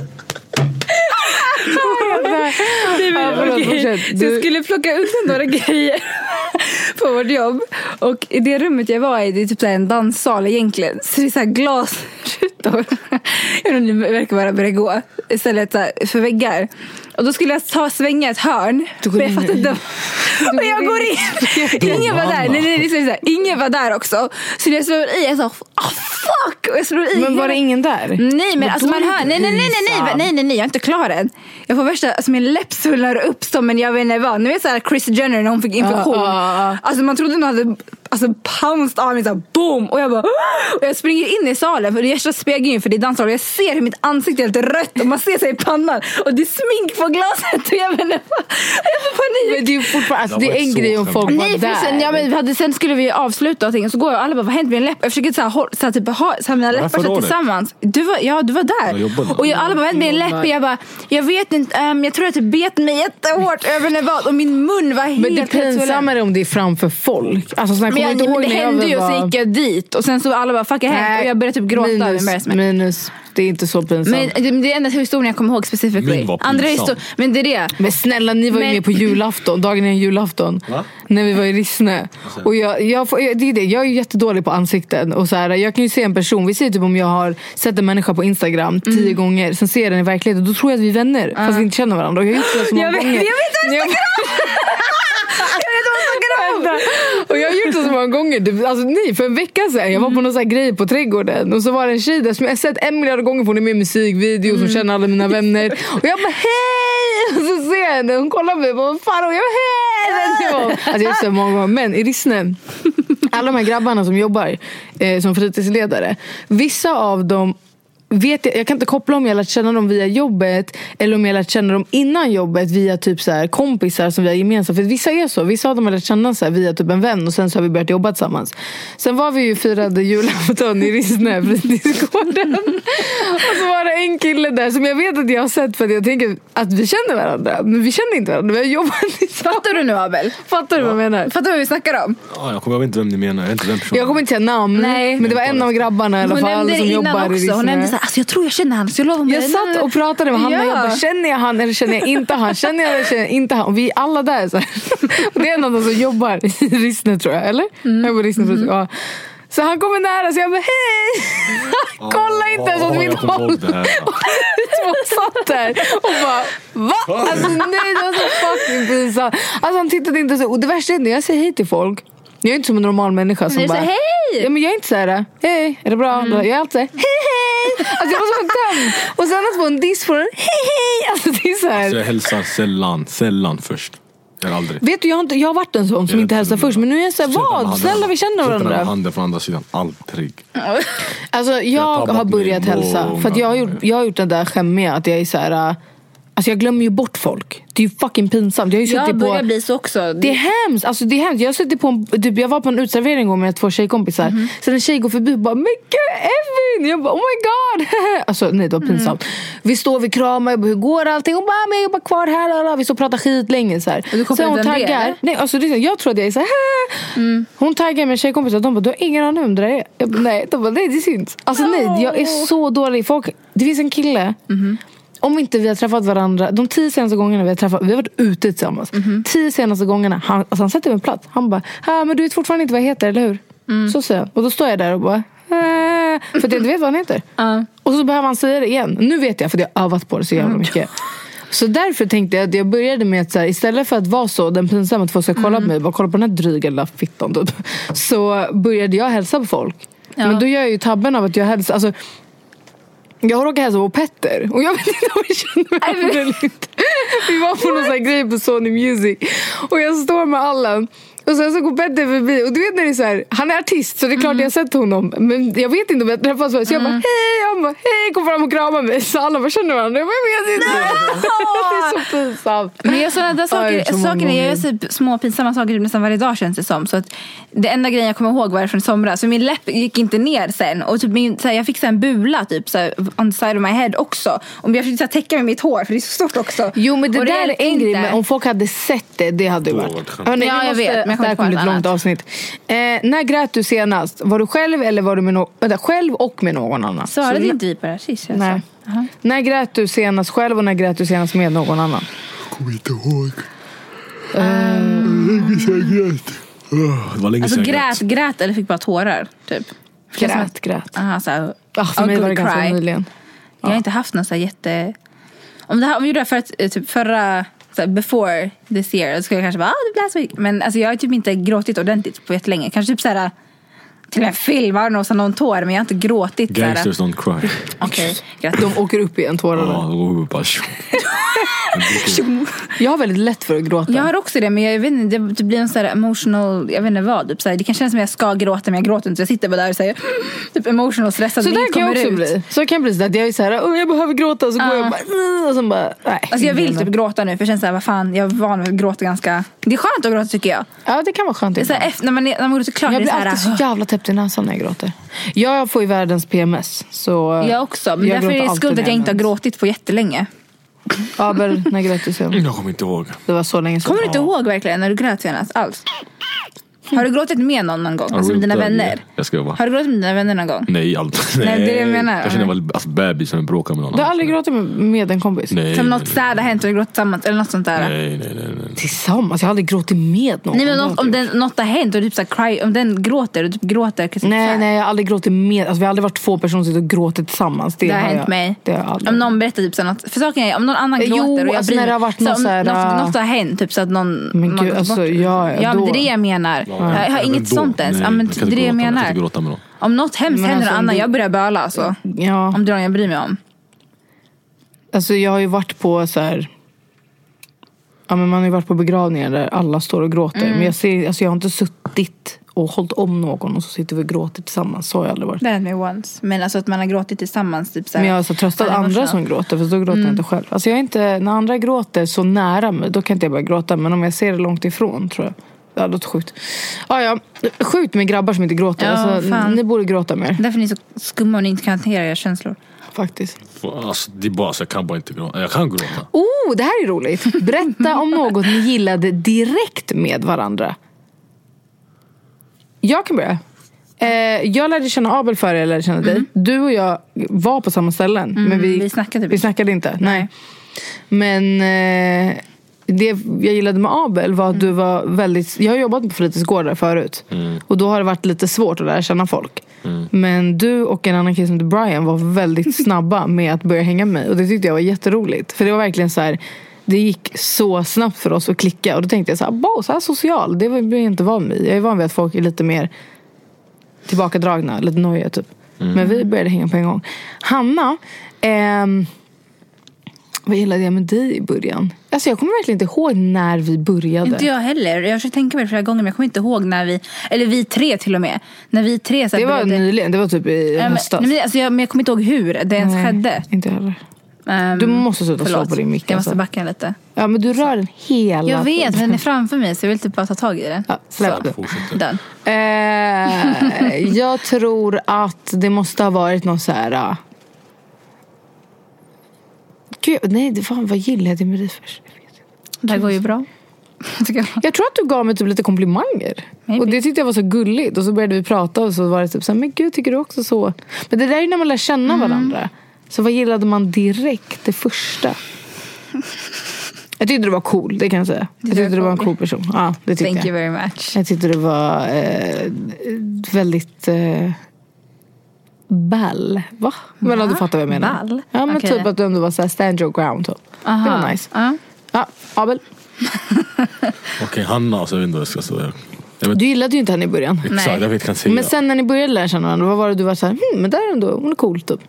Så jag skulle plocka ut några grejer på vårt jobb. Och i det rummet jag var i, det är typ en danssal egentligen. Så det är så här glasrutor. Jag vet inte om det verkar bara börja gå. Istället så här för väggar. Och då skulle jag ta svänga ett hörn. Men jag fattar inte. Och jag går in. Ingen var där. Nej, nej, det är så här. Ingen var där också. Så jag slår i. Jag sa, ah fuck. Och jag slår i. Men var det ingen där? Nej, men alltså man hör. Nej, nej, nej, nej, nej, nej, nej, nej, jag är inte klar än. Jag får värsta, alltså min läpp svullar upp som en, jag vet inte vad. Nu vet så här Kris Jenner när hon fick infektion. Uh, uh, uh. Alltså man trodde hon hade alltså pounced av mig så här, boom. Och jag bara, och jag springer in i salen för det är första spegeln för det är danssal. Och jag ser hur mitt ansikte är helt rött och man ser sig i pannan. Och det är smink på glaset och jag vet inte vad. Jag får panik. Men det är ju fortfarande, alltså, det är en grej om folk nej, var där. Sen, ja, men vi hade, sen skulle vi avsluta och, och så går jag och alla bara, vad hände med min läpp? Jag försöker så här, så här, typ, ha så här, mina läppar så tillsammans. Du var, ja, du var där. Jag och jag, alla bara, vad hände med min läpp? Och jag bara, jag vet inte, um, jag tror att det bet mig jättehårt över när vad. Och min mun var helt. Men det är pinsammare om det är framför folk. Alltså, så här, men, jag, inte men det hände ju och så gick jag dit. Och sen så alla bara, fuck jag hänt. Och jag började typ gråta. Minus, minus. Det är inte så pinsamt. Men det är enda historien jag kommer ihåg specifikt. Andra historier, men det är det. Men snälla, ni var ju men... med på julafton, dagen innan julafton. Va? När vi var i Rissne. Och jag, jag, det är det, jag är ju jättedålig på ansikten. Och så här, jag kan ju se en person, vi ser typ om jag har sett en människa på Instagram tio mm. gånger. Sen ser jag den i verkligheten, då tror jag att vi är vänner. Uh. Fast vi inte känner varandra. Och jag har gjort det så många jag vet, gånger. Jag vet vad Instagram! Jag vet vad Instagram! Och jag har gjort det så många gånger. Alltså nej, för en vecka sedan jag var på någon sån här grej på trädgården. Och så var det en tjej där som jag har sett en miljard gånger. Hon är med i musikvideo som känner alla mina vänner. Och jag bara hej! Och så ser jag henne. Hon kollar på mig och bara fan. Och jag bara hej! Alltså jag är så många gånger. Men i Rissne, alla de här grabbarna som jobbar eh, som fritidsledare, vissa av dem vet jag, jag kan inte koppla om jag lärt känna dem via jobbet eller om jag lärt känna dem innan jobbet via typ så här kompisar som vi har gemensamt. För vissa är så, vissa av dem har lärt känna så här via typ en vän och sen så har vi börjat jobba tillsammans. Sen var vi ju firade julafton i Rissne fritidsgården. Och så var det en kille där som jag vet att jag har sett för att jag tänker att vi känner varandra. Men vi känner inte varandra, vi har jobbat tillsammans. Fattar du nu, Abel? Fattar du ja. vad jag menar? Fattar du vad vi snackar om? Ja, jag kommer jag vet inte vem ni menar, jag vet inte vem personen. Jag kommer inte säga namn. Nej. Men det var en av grabbarna i alla fall som jobbar i Rissne. Hon nämnde så här, alltså jag tror jag känner han, så jag lovar mig. Jag satt och pratade med han ja. och jag bara, känner jag han eller känner jag inte han? Känner jag eller känner jag inte han? Och vi är alla där så här. Och det är en av dem som jobbar i Rissne tror jag, eller? Mm. Jag var Rissne, mm. ja. Så han kommer nära så jag bara, hej! Oh, kolla inte ens åt oh, mitt håll. Och två satt där och bara, va? Alltså nej, det var så fucking pinsamt. Alltså han tittade inte så. Och det värsta är när jag säger hej till folk, jag är inte som en normal människa som bara, hej! Ja, men jag är inte så här, hej, är det bra? Mm. Jag är alltid hej, hej! Alltså jag var så tömd. Och sen att få en diss från en, hej, hej! Alltså det är så här. Alltså jag hälsar sällan, sällan först. Jag har aldrig. Vet du, jag har, inte, jag har varit en sån som jag inte hälsar först. Men nu är jag så här, vad? Snälla, vi känner varandra. Sätter handen från andra sidan, aldrig. Alltså jag, jag har börjat hälsa. För att jag har gjort, jag har gjort det där skämmiga att jag är så här. Alltså jag glömmer ju bort folk. Det är ju fucking pinsamt. Jag, har ju jag börjar på, bli så också. Det är hemskt. Alltså det är hemskt. Jag, suttit på en, typ, jag var på en utservering med mina två tjejkompisar. Mm-hmm. Sen en tjej går förbi och bara, men gud, Evin! Jag bara, oh my god! Alltså nej, det var pinsamt. Mm. Vi står, vi kramar, jag bara, hur går allting? Och bara, men jag är bara kvar här. Vi står och pratar skit länge. Så här. Och du kommer hon taggar. Det, nej, alltså, det, jag tror att jag är så här. Mm. Hon taggar med tjejkompisar. De bara, du har ingen aning om det är. Jag bara, nej, de bara, nej, det syns. Alltså no. nej, jag är så dålig. Folk, det finns en kille. Mm-hmm. Om inte vi har träffat varandra, de tio senaste gångerna vi har träffat, vi har varit ute tillsammans. Mm-hmm. Tio senaste gångerna, han, alltså han sätter mig en plats. Han bara, ja men du vet fortfarande inte vad jag heter, eller hur? Mm. Så säger jag. Och då står jag där och bara, äh, för att jag inte vet vad han heter. Uh. Och så behöver han säga det igen. Nu vet jag, för jag har övat på det så jävla mycket. Mm. Så därför tänkte jag att jag började med att så här, istället för att vara så den pinsamma att folk ska kolla mm. på mig, bara kolla på den här dryga lilla fittan typ, så började jag hälsa på folk. Ja. Men då gör jag ju tabben av att jag hälsar, alltså jag råkade hälsa på Petter. Och jag vet inte om vi känner varandra eller inte. Vi var på någon sån här grej på Sony Music. Och jag står med alla. Och sen så går Petter förbi. Och du vet när det är så här, han är artist så det är klart mm. jag har sett honom. Men jag vet inte om jag träffas. Så jag mm. bara hej, han bara hej, kom fram och krama mig. Så alla bara känner varandra. Jag bara, jag vet inte. Det är så pinsamt. Men jag sådana där saker, ja, saker jag gör så små pinsamma saker nästan varje dag känns det som. Så att det enda grejen jag kommer ihåg var från somras. Så min läpp gick inte ner sen. Och typ min, så här, jag fick så en bula typ så här, on the side of my head också. Om jag försökte täcka med mitt hår för det är så stort också. Jo men det, det där är en grej. Men om folk hade sett det, det hade ju varit. Hörrni, ja jag vet. Men det här kommer bli ett långt avsnitt. Eh, när grät du senast? Var du själv eller var du med någon? Vänta, själv och med någon annan? Svarade inte vi på det här sist? Nej. Uh-huh. När grät du senast själv och när grät du senast med någon annan? Jag kommer inte ihåg. Um, länge sedan jag grät. Oh, det var länge alltså sedan grät, grät, grät eller fick bara tårar typ? Grät, grät. Aha, så här, ah, för mig var det ganska nyligen. Jag har ja. inte haft någon så här jätte... Om, det här, om vi gjorde det för att, typ förra... Så before this year så skulle jag kanske bara, ah, det blir så. Men alltså, jag har typ inte gråtit ordentligt på jättelänge. Kanske typ såhär till en film var det nog så någon tår, men jag har inte gråtit. Gangsters don't cry. Okej, okay, de åker upp i en tårar. Ja, de går upp bara. Jag har väldigt lätt för att gråta. Jag har också det, men jag vet inte, det, det blir en sån här emotional, jag vet inte vad, typ, så här, det kan kännas som att jag ska gråta, men jag gråter inte. Jag sitter bara där och säger typ emotional stressad. Så där kan jag också ut. bli. Så kan jag bli att jag är så här, oh, jag behöver gråta, så uh. går jag bara och så bara, nej. Alltså jag vill typ gråta nu, för jag känner så här, vad fan, jag är van vid att gråta ganska. Det är skönt att gråta tycker jag. Ja, det kan vara skönt. Det är så här, efter, när man när man går så klart, jag blir det är alltid så, här, så jävla täppt i näsan när jag gråter. Jag får ju världens P M S, så jag också, men jag därför är det skumt att jag inte har gråtit på jättelänge. Abel, när grät du senast? Jag kommer inte ihåg. Det var så länge sedan. Kommer du inte ihåg verkligen när du grät senast alls? Har du gråtit med någon någon gång? Alltså med dina vänner? Jag ska vara. Har du gråtit med dina vänner någon gång? Nej, aldrig. Nej, det är det jag menar. Jag känner väl alltså, bebis som bråkar med någon. Du har aldrig gråtit med, med en kompis? Nej. Som något sad har hänt och du gråtit tillsammans eller något sånt där? Nej, nej, nej, nej. Tillsammans? Jag har aldrig gråtit med någon. Nej, men något, om den, något har hänt och typ så här, cry, om den gråter och typ gråter. Nej, nej, jag har aldrig gråtit med. Alltså vi har aldrig varit två personer som och gråtit tillsammans. Det, det har, har hänt jag, mig. Det har aldrig. Om någon berättar typ så något. För saken är, om någon annan gråter jo, och jag alltså blir, när det har varit något, så om, här, något, något har hänt typ så att någon. Men gud, alltså, ja, ja, men det är det jag menar. Ja. Jag har inget sånt ens. Ja, men det är det jag menar. Jag gråta med om något hemskt händer alltså, någon annan, det... jag börjar böla alltså. Ja. Om det är någon jag bryr mig om. Alltså jag har ju varit på så här... Ja, men man har ju varit på begravningar där alla står och gråter. Mm. Men jag, ser, alltså jag har inte suttit och hållit om någon och så sitter vi och gråter tillsammans. Så har jag aldrig varit. Det är med once. Men alltså att man har gråtit tillsammans. Typ så här, men jag har så tröstat andra som gråter. För då gråter mm. jag inte själv. Alltså jag är inte, när andra gråter så nära mig, då kan inte jag börja gråta. Men om jag ser det långt ifrån, tror jag. Ja, det låter sjukt. Ah, ja, sjukt med grabbar som inte gråter. Ja, alltså, ni borde gråta mer. Därför är ni så skumma och ni inte kan hantera era känslor. Faktiskt. Alltså, det är bara så jag kan bara inte gråta. Jag kan gråta. Oh, det här är roligt. Berätta om något ni gillade direkt med varandra. Jag kan börja. Eh, jag lärde känna Abel före jag lärde känna dig. Mm. Du och jag var på samma ställen. Mm, men vi, vi, snackade vi snackade inte. Nej. Men eh, det jag gillade med Abel var att mm. du var väldigt... Jag har jobbat på fritidsgårdar förut. Mm. Och då har det varit lite svårt att lära känna folk. Mm. Men du och en annan kille som heter Brian var väldigt snabba med att börja hänga med mig. Och det tyckte jag var jätteroligt. För det var verkligen så här... Det gick så snabbt för oss att klicka. Och då tänkte jag så här, bo, så här social. Det blir jag inte van vid. Jag är van vid att folk är lite mer tillbakadragna. Lite nojiga typ. Mm. Men vi började hänga på en gång. Hanna... Ehm, vad gillade jag med dig i början? Alltså jag kommer verkligen inte ihåg när vi började. Inte jag heller. Jag försöker tänka mig det flera gånger, men jag kommer inte ihåg när vi... Eller vi tre till och med. När vi tre så det var började... nyligen, det var typ i ja, höstas. Men, alltså jag, men jag kommer inte ihåg hur det ens Nej, skedde. Inte heller. Um, du måste sluta slå på din mick. Jag måste backa lite. Ja, men du rör den hela Jag vet, men den är framför mig så jag vill typ bara ta tag i den. Ja, släpp den. Eh, jag tror att det måste ha varit någon så här... Uh... Gud, nej, det fan, vad gillar jag med dig först? Det här går ju bra. Jag tror att du gav mig typ lite komplimanger. Maybe. Och det tyckte jag var så gulligt. Och så började vi prata och så var det typ så här, men gud, tycker du också så? Men det där är när man lär känna mm. varandra. Så vad gillade man direkt, det första? Jag tyckte det var cool, det kan jag säga. Jag tyckte det var en cool person. Ja, det tyckte Thank jag. you very much. Jag tyckte det var eh, väldigt eh, ball. Va? Men du fattar vad jag menar. Ball? Ja, men okay. typ att du ändå var så här stand your ground typ. Aha. Det var nice. Uh. Ja, Abel. Okej, okay, Hanna, alltså, jag vet inte vad jag ska säga. Jag vet... Du gillade ju inte henne i början. Exakt, Nej. jag vet kan säga. Men sen när ni började lära känna varandra, vad var det du var så här, hm, men där är ändå, hon är cool typ.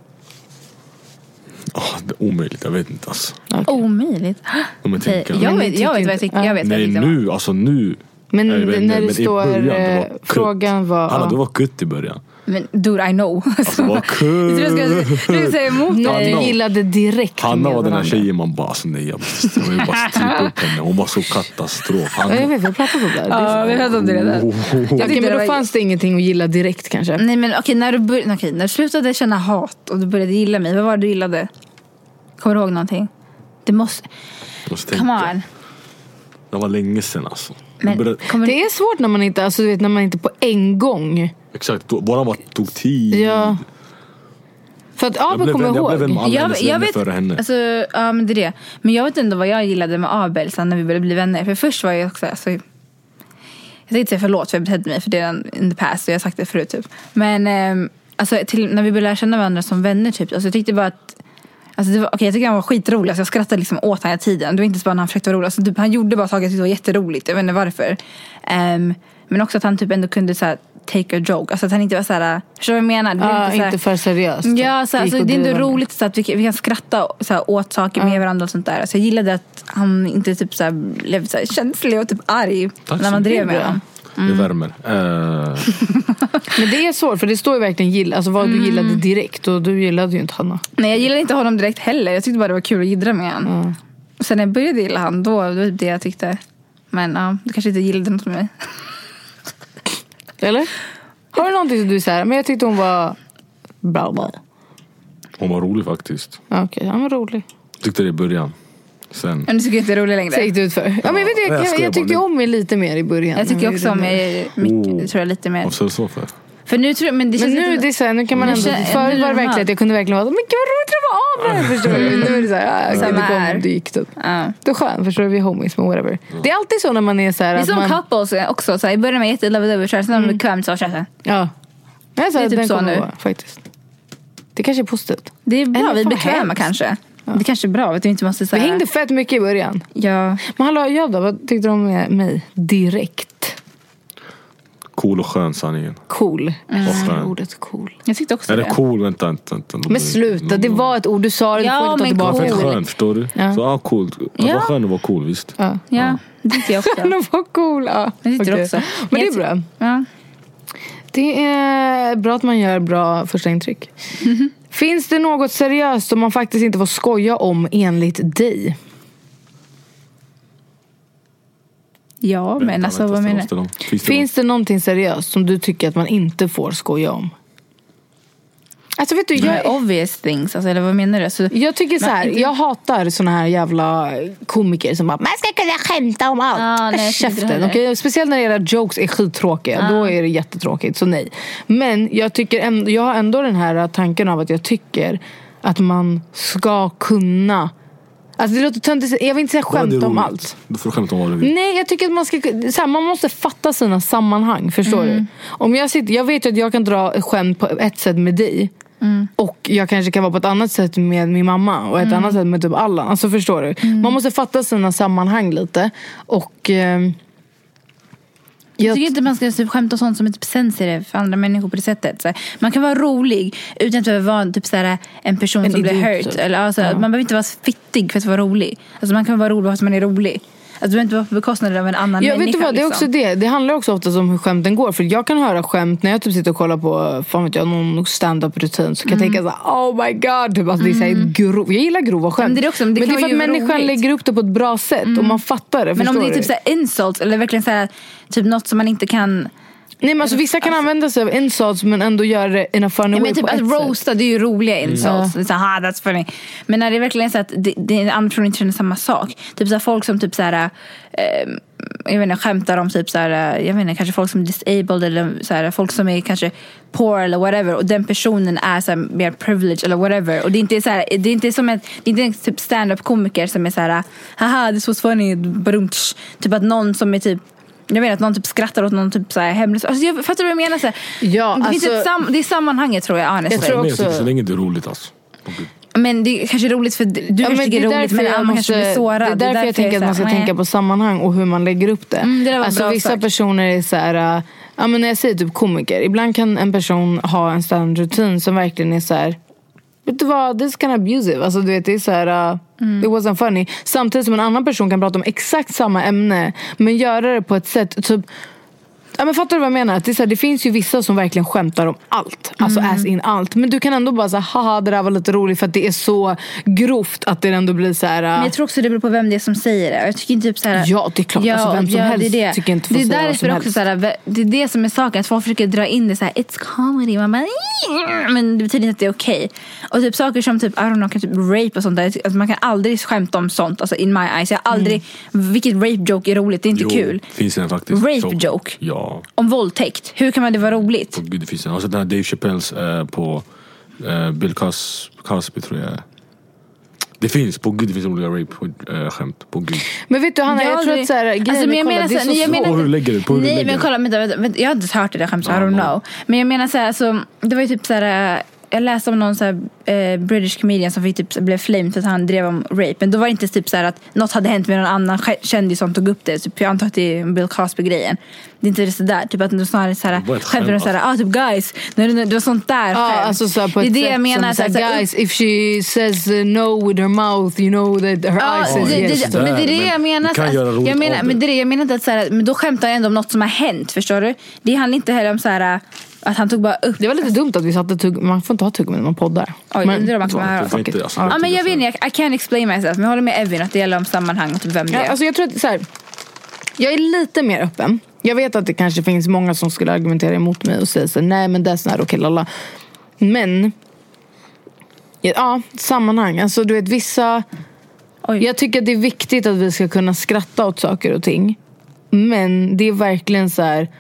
Oh, det är omöjligt, jag vet inte alltså. Okay. Omöjligt? Om jag, tänker. jag, vet, jag vet vad jag tycker. Jag vet Nej, vad jag nu, alltså nu. Men nej, när nej, det men står början, det var frågan var... Hanna, du var kutt i början. Men dude, I know. Alltså, vad kul. Du ska, du ska säga emot Något du gillade direkt. Hanna var den här tjejen man bara, alltså, nej, jag, jag vill bara stryka upp henne. Hon var så katastrof. Hanna... Jag vet, vi pratade om det. Ja, vi pratade om det redan. Okej, okay, men då fanns det ingenting att gilla direkt kanske. Nej, men okej, okay, när, du bör... okay, när du slutade känna hat och du började gilla mig, vad var det du gillade? Kommer du ihåg någonting? Det måste... måste Come on. Det var länge sedan alltså. Men, började... Det är svårt när man inte, alltså, du vet, när man inte på en gång. Exakt, bara bara tog tid. Ja. För att Abel kommer ihåg. Jag blev med jag, jag vet, före henne. Alltså, ja, men det är det. Men jag vet ändå vad jag gillade med Abel sen när vi började bli vänner. För först var jag också... Alltså, jag tänkte säga förlåt för jag betedde mig för det är in the past. Och jag har sagt det förut typ. Men eh, alltså, till, när vi började lära känna varandra som vänner typ. Alltså, jag tyckte bara att... Alltså, det var, okay, jag tycker han var skitrolig. Alltså, jag skrattade liksom åt han hela tiden. Det var inte bara när han försökte vara rolig. Alltså, typ, han gjorde bara saker som var jätteroligt. Jag vet inte varför. Um, men också att han typ ändå kunde så här, take a joke. Alltså att han inte var så här... Förstår du vad jag menar? Det ah, inte, så här, inte för seriöst. Ja, så, alltså, det är ändå roligt så att vi, vi kan skratta så här, åt saker ah. med varandra och sånt där. Så jag gillade att han inte typ så här, blev så här, känslig och typ arg. Tack när man drev med honom. Mm. Det värmer. Uh. Men det är svårt, för det står ju verkligen gilla, alltså vad mm. du gillade direkt. Och du gillade ju inte Hanna. Nej, jag gillade inte honom direkt heller. Jag tyckte bara det var kul att jiddra med honom. Mm. Och sen när jag började gilla han, då var det det jag tyckte. Men ja, du kanske inte gillade något med mig. Eller? Har du någonting som du säger? Men jag tyckte hon var bra, bra. Hon var rolig faktiskt. Okej, okay, han var rolig. Tyckte det i början. Sen. Men du tycker inte det är rolig längre? Så gick det ut för. Ja, men jag, vet, jag, jag, jag tyckte om mig lite mer i början. Jag tycker också om mig mycket, oh. tror jag, lite mer. Vad så så för? För nu tror jag, men det känns men nu, lite... det är så här, nu kan man ändå, förut var det verkligen att jag kunde verkligen vara, men gud vad roligt det var av det, förstår du? Nu är det så här, ja, det kom, det gick typ. Uh. Det är skönt, förstår du, vi är homies, men whatever. Uh. Det är alltid så när man är så här. Det är som man... couples också, så här, i början med jättelovade sen när de är kvämt så känns det. Ja. Det är, så det är typ den så nu. Vara, faktiskt. Det kanske är positivt. Det är bra, vi är bekväma kanske. Ja. Det kanske är bra, att vi inte måste säga. Vi hängde fett mycket i början. Ja. Men hallå, jag då, vad tyckte du om mig direkt? Cool och skön sanningen. Cool. Mm. Och skön. Ordet cool. Jag tyckte också är det. Är det cool? Vänta, vänta, vänta. Men sluta, det var ett ord du sa. Det ja, får inte ta tillbaka. Cool. Skön, förstår du? Ja. Så, ja, cool. Ja. Det var skön att vara cool, visst? Ja, ja. Det tyckte jag också. Skön att vara cool, ja. Det tyckte okay. jag också. Men det är bra. Ja. Det är bra att man gör bra första intryck. Mm-hmm. Finns det något seriöst som man faktiskt inte får skoja om enligt dig? Ja, men Vänta, alltså vad menar du? Finns, Finns det någonting seriöst som du tycker att man inte får skoja om? Alltså vet du, jag... obvious things, alltså, eller vad menar du? Så, jag tycker så här, inte... jag hatar såna här jävla komiker som bara, man ska kunna skämta om allt. Ah, nej, käften, okay? Speciellt när det gäller jokes är skittråkiga, ah. då är det jättetråkigt, så nej. Men jag tycker ändå, jag har ändå den här tanken av att jag tycker att man ska kunna. Alltså det låter töntigt, jag vill inte säga skämt om allt. Du får skämta om vad du vill. Nej, jag tycker att man ska så här, man måste fatta sina sammanhang, förstår mm. du? Om jag sitter, jag vet att jag kan dra skämt på ett sätt med dig. Mm. Och jag kanske kan vara på ett annat sätt med min mamma och ett mm. annat sätt med typ alla. Alltså förstår du? Mm. Man måste fatta sina sammanhang lite. Och eh, jag tycker inte man ska typ skämta sånt som är typ sensitive för andra människor på det sättet. Så här, man kan vara rolig utan att vara typ så här, en person en som blir hurt. Typ. Eller, alltså, ja. Man behöver inte vara fittig för att vara rolig. Alltså, man kan vara rolig för att man är rolig. Alltså, du behöver inte vara på bekostnad av en annan jag människa. Vet du vad, det är liksom. också det. Det handlar också ofta om hur skämten går. För jag kan höra skämt när jag typ sitter och kollar på fan vet jag, någon stand-up-rutin. Så kan mm. jag tänka så här, oh my god. Typ, alltså, mm. det är så här grov. Jag gillar grova skämt. Men det är, också, det men det är för att människan roligt. Lägger upp det på ett bra sätt. Mm. Och man fattar det. Men om det är typ så här insults eller verkligen så här, typ något som man inte kan... Nej, men alltså vissa kan alltså, använda sig av insults men ändå göra det in a funny ja, way. Men typ att roasta, det är ju roliga insults. Mm. Det är så här, that's funny. Men när det är verkligen så att det, det är en annan person inte känner samma sak. Typ så här, folk som typ så här, eh, jag vet inte, skämtar om typ så här, jag vet inte, kanske folk som är disabled eller så här, folk som är kanske poor eller whatever och den personen är så här, mer privileged eller whatever och det är inte så här, det är inte som ett, det är inte en typ stand-up komiker som är så här, haha, this was funny, brunch. Typ att någon som är typ jag vet att någon typ skrattar åt någon typ så här hemlös. Alltså jag fattar vad jag menar så här. Ja, det alltså, finns ett sam- det är sammanhanget tror jag honestly. Jag tror också. Men jag tycker så länge det är roligt alltså. Men det är kanske roligt för du ja, kanske tycker det är roligt men man kanske blir sårad. Det är därför, det är därför jag tänker att man ska nej. tänka på sammanhang och hur man lägger upp det. Mm, det alltså vissa sagt. personer är så här, uh, ja men när jag säger typ komiker, ibland kan en person ha en standardrutin som verkligen är så här, vet du vad, this is kind of abusive. Alltså du vet, det är så här, uh, mm. it wasn't funny. Samtidigt som en annan person kan prata om exakt samma ämne men göra det på ett sätt typ. Ja, men fattar du vad jag menar? Det, är så här, det finns ju vissa som verkligen skämtar om allt. Alltså mm. as in allt. Men du kan ändå bara säga, haha det där var lite roligt. För att det är så grovt att det ändå blir så här. Men jag tror också det beror på vem det är som säger det. Jag tycker inte typ så här. Ja, det är klart. Ja, alltså, vem som ja, helst det är det. tycker inte får det är säga vad som helst. Också så här, det är det som är saken. Att folk försöker dra in det så här, it's comedy. Man bara, men det betyder inte att det är okej. Okay. Och typ saker som typ, I don't know, typ rape och sånt där. Alltså, man kan aldrig skämta om sånt. Alltså in my eyes. Jag aldrig, mm. vilket rape joke är roligt. Det är inte jo, kul. Finns det faktiskt. Rape joke. joke. Ja. Om våldtäkt. Hur kan man det vara roligt? På gud, det finns en. Alltså den här Dave Chappelles eh, på eh, Bill Cos- Cosby tror jag. Det finns, på gud det finns roliga rape-skämt, på gud. Men vet du Hanna, jag, jag tror att så här, alltså, men jag menar så, nej, jag menar, hur lägger du på hur nej, lägger men kolla, vänta, vänta, jag har inte hört det där skämt, så I don't know. Men jag menar så här, alltså, det var ju typ så här, jag läste om någon så här, eh, British comedian som fick typ, blev flamed för att han drev om rape. Men då var det inte typ så här att något hade hänt med någon annan kändis som tog upp det. Typ, jag antar att det är Bill Cosby-grejen. Det är inte det sådär. Typ att du snarare så här, själv och så här, ah typ guys, det var sånt där. Ah, alltså, så på det är det jag menar. Så här, guys, if she says uh, no with her mouth, you know that her ah, eyes says det, yes. Det, men det är det jag menar. Så, jag menar, men det är det jag menar inte att så här, men då skämtar jag ändå om något som har hänt, förstår du? Det handlar inte heller om så här att han tog bara upp. Det var lite dumt att vi satte tugg. Man får inte ha tugg när man poddar. Oj, men det är man kommer höra. Inte, alltså, ja, men jag vet inte, I can't explain myself. Men jag håller med Evin att det gäller om sammanhang och typ vem det är. Ja, alltså jag tror att så här, jag är lite mer öppen. Jag vet att det kanske finns många som skulle argumentera emot mig och säga så nej men det är sån här okej lalla. Men ja, sammanhang. Alltså du vet vissa Oj. Jag tycker att det är viktigt att vi ska kunna skratta åt saker och ting. Men det är verkligen så här.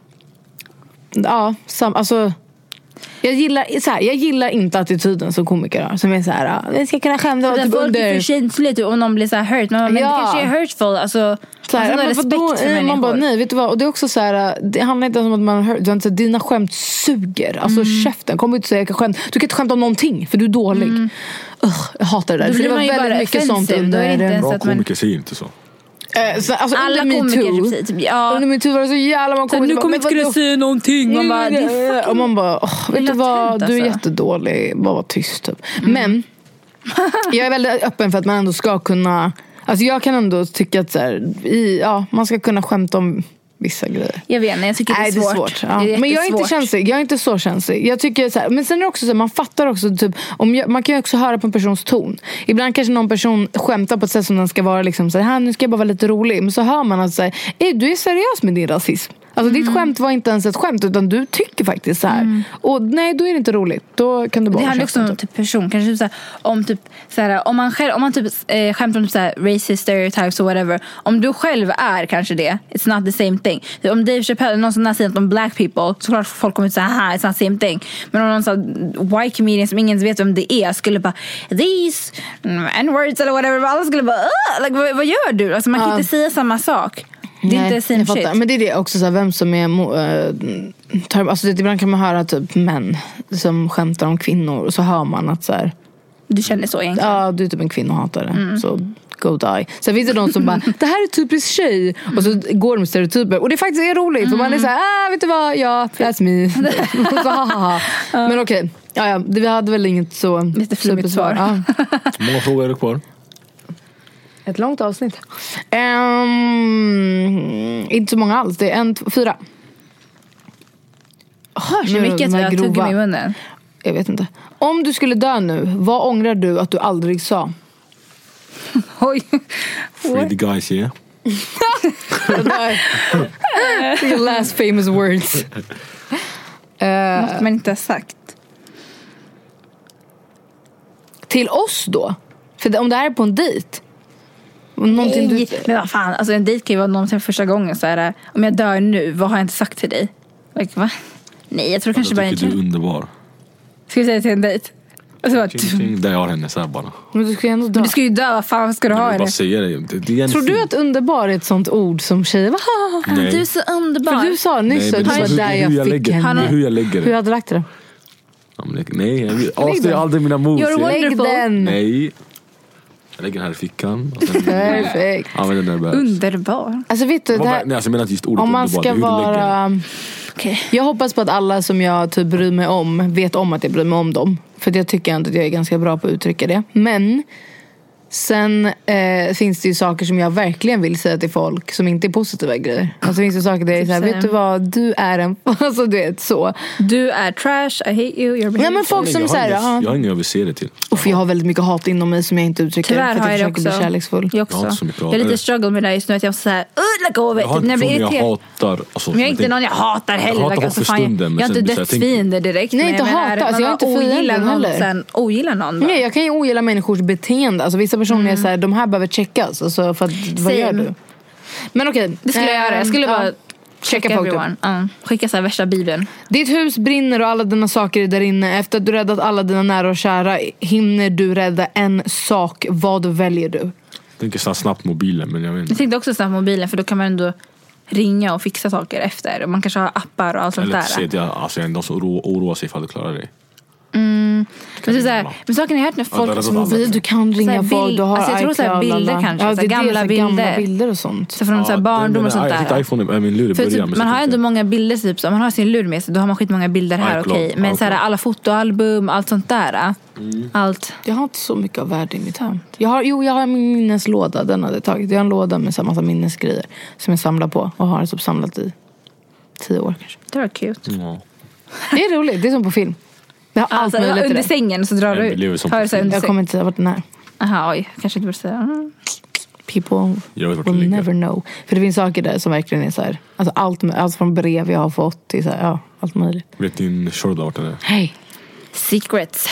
Ja, sam, alltså jag gillar, så här, jag gillar inte attityden som komiker har. Som är så här, vi ska kunna skämta typ folk under. Är för känsligt om någon blir så här hurt. Men, men ja. Det kanske är hurtful. Alltså, så här, alltså, men respekt då, för människor. Man bara, nej, vet du vad? Och det är också så här, det handlar inte om att man hör, du inte, dina skämt suger. Alltså mm. käften, kommer inte säga jag skämt. Du kan inte skämta om någonting, för du är dålig. Mm. Ugh, jag hatar det där. För det var väldigt mycket sånt under. Bra komiker säger inte så. Eh, så, alltså, alla komiker typ, ja. Under MeToo var det så jävla många komiker. Nu kommer inte kunna säga någonting. Man bara, det är och man bara, oh, vet du vad, alltså. Du är jättedålig. Bara var tyst typ. Mm. Men jag är väldigt öppen för att man ändå ska kunna. Alltså jag kan ändå tycka att så här, i, ja, man ska kunna skämta om vissa grejer. Jag vet inte, jag tycker Nej, det är svårt, det är svårt. Ja. Det är men jag är inte känslig, jag är inte så känslig. Jag tycker så här, men sen är det också så här, man fattar också typ, om jag, man kan ju också höra på en persons ton. Ibland kanske någon person skämtar på ett sätt som den ska vara liksom så här, nu ska jag bara vara lite rolig. Men så hör man att säga, du är seriös med din rasism. Alltså mm. ditt skämt var inte ens ett skämt, utan du tycker faktiskt så här. Mm. Och nej, då är det inte roligt. Då kan du bara. Det handlar också om typ person, kanske typ så här, om typ så här, om man själv, om man typ eh, skämtar om typ så här racist stereotypes or whatever. Om du själv är kanske det, it's not the same thing. Om Dave Chappelle någon sån där säger om black people, så klart folk kommer att säga här, it's not the same thing. Men om någon sån white comedian som ingen vet vem det är skulle bara these n-words eller whatever, alla skulle bara like, vad, vad gör du? Alltså man kan uh. inte säga samma sak. Det är Nej, inte same shit. Men det är det också så här, vem som är äh, tar, alltså det, ibland kan man höra typ män som skämtar om kvinnor, och så hör man att så här, du känner så egentligen. Ja, du är typ en kvinnohatare. Mm. Så go die. Sen finns det någon som bara, det här är typiskt tjej. Och så går de med stereotyper. Och det faktiskt är roligt. Mm. För man är såhär, ah, vet du vad? Ja, that's me. så, men okej. Okay. Ja, ja, vi hade väl inget så lite flummigt svar. Ja. Många frågor är det kvar? Ett långt avsnitt. Um, inte så många alls. Det är en, fyra. Hörs det mycket att jag tuggar mig i munnen? Jag vet inte. Om du skulle dö nu, vad ångrar du att du aldrig sa? Oj. Free the guys, yeah. Your last famous words. uh, Något man inte har sagt. Till oss då? För om det här är på en dejt. Nej, du... men vad fan, alltså en dejt kan ju vara någonting första gången så här, om jag dör nu, vad har jag inte sagt till dig? Like, va? Nej, jag tror kanske bara inte. Du är underbar. Ska vi säga till en dejt? Alltså, där jag har henne så här bara. Men du ska ju ändå dö. Men du ska ju dö, vad fan ska du jag ha det? Bara säga det. Det, det är tror du att underbar är ett sånt ord som tjejer? Nej. Du är så underbar. För du sa nyss att det var där jag, jag fick henne. Hur jag lägger det. Hur hade du lagt det? Nej, jag avstår aldrig mina moves. Lägg den. Nej. Jag lägger den här i fickan. Perfekt. Ja, men den är underbar. Alltså vet du, det här, nej, alltså, jag menar just ordet om man underbar, ska vara... Okay. Jag hoppas på att alla som jag typ bryr mig om vet om att jag bryr mig om dem. För jag tycker inte att jag är ganska bra på att uttrycka det. Men sen eh, finns det ju saker som jag verkligen vill säga till folk som inte är positiva grejer. Alltså finns det saker där jag är såhär, vet du vad, du är en... Alltså du vet så. Du är trash, I hate you, you're ja, men folk som säger jag, jag har ingen jag vill se det till. Och för jag har väldigt mycket hat inom mig som jag inte uttrycker. Tyvärr för att jag, jag försöker bli kärleksfull. Jag också. Jag, jag är lite struggle med det just nu, att jag måste säga uh, like over. Jag har inte jag, jag hatar alltså, men jag är inte någon jag hatar heller. Jag hatar alltså, för stunden. Jag är inte dödsfiender direkt. Nej, inte hatar. Alltså, jag är inte fienden heller. Sen ogillar någon. Nej, jag kan ju ogilla människors beteende. Alltså vissa personer mm. är så här, de här behöver checkas. Alltså, för att, vad gör du? Men okej. Okay. Det skulle jag göra. Jag skulle bara... Checka folk. Uh, skicka så här värsta bibeln. Ditt hus brinner och alla dina saker är där inne. Efter att du räddat alla dina nära och kära, hinner du rädda en sak. Vad väljer du? Jag tänker så snabbt mobilen, men jag vet inte. Jag tänkte också snabbt mobilen, för då kan man ändå ringa och fixa saker efter. Man kanske har appar och allt sånt där. Eller jag, alltså, jag är någon som oro, oroar sig ifall du klarar det. Mm. Men, så såhär, men saken är hört när folk ja, som vi, du kan ringa bild, folk, du har alltså jag tror såhär bilder kanske, ja, såhär, gamla, det, bilder. gamla bilder och sånt. Så från ja, såhär barndom och sånt där. iPhone är min lur i början, typ, man har ändå många bilder typ, så man har sin lur med sig, då har man skit många bilder här, okej. Okay. Men såhär, alla fotoalbum, allt sånt där. Mm. Allt. Jag har inte så mycket av värde i mitt hem. Jag har, jo, jag har min minneslåda, den hade tagit. Jag har en låda med så massa minnesgrejer som jag samlar på och har typ samlat i tio år kanske. Det var cute. Mm. Det är roligt, det är som på film. Jag har alltså, allt under sängen så drar du ut. Jag kommer inte säga vart den är. Aha, oj. Kanske inte borde säga. Mm. People will never know. För det finns saker där som verkligen är så här. Alltså allt, allt från brev jag har fått till så här, ja, allt möjligt. Vet din shoulder vart den är? Hej. Secrets.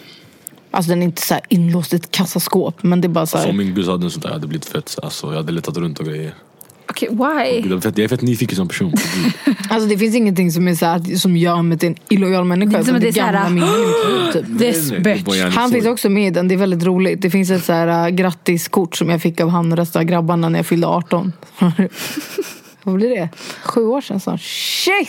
Alltså den är inte så här inlåst i ett kassaskåp, men det är bara så här. Alltså, om min gus hade en sån där, jag hade blivit fett. Alltså jag hade letat runt och grejer. Okej, okay, why? Jag är fett nyfiken som person. Alltså det finns ingenting som är så här, som gör mig till en illojal människa. Det är, det är gamla minnen, typ. This bitch. Han finns också med i den, det är väldigt roligt. Det finns ett så här uh, grattiskort som jag fick av han och resten av grabbarna när jag fyllde arton. Vad blir det? Sju år sedan så. Shit!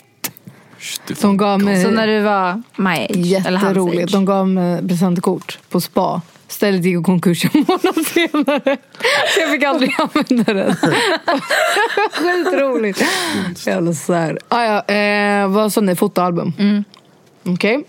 De gav mig... Så när du var my age? Jätteroligt. De gav mig presentkort på spa Stället gick i konkurs en månad senare. Så jag fick aldrig använda den. Skitroligt. Jävla så här. Ah, ja, eh, vad sa ni? Fotoalbum? Mm. Okej. Okay.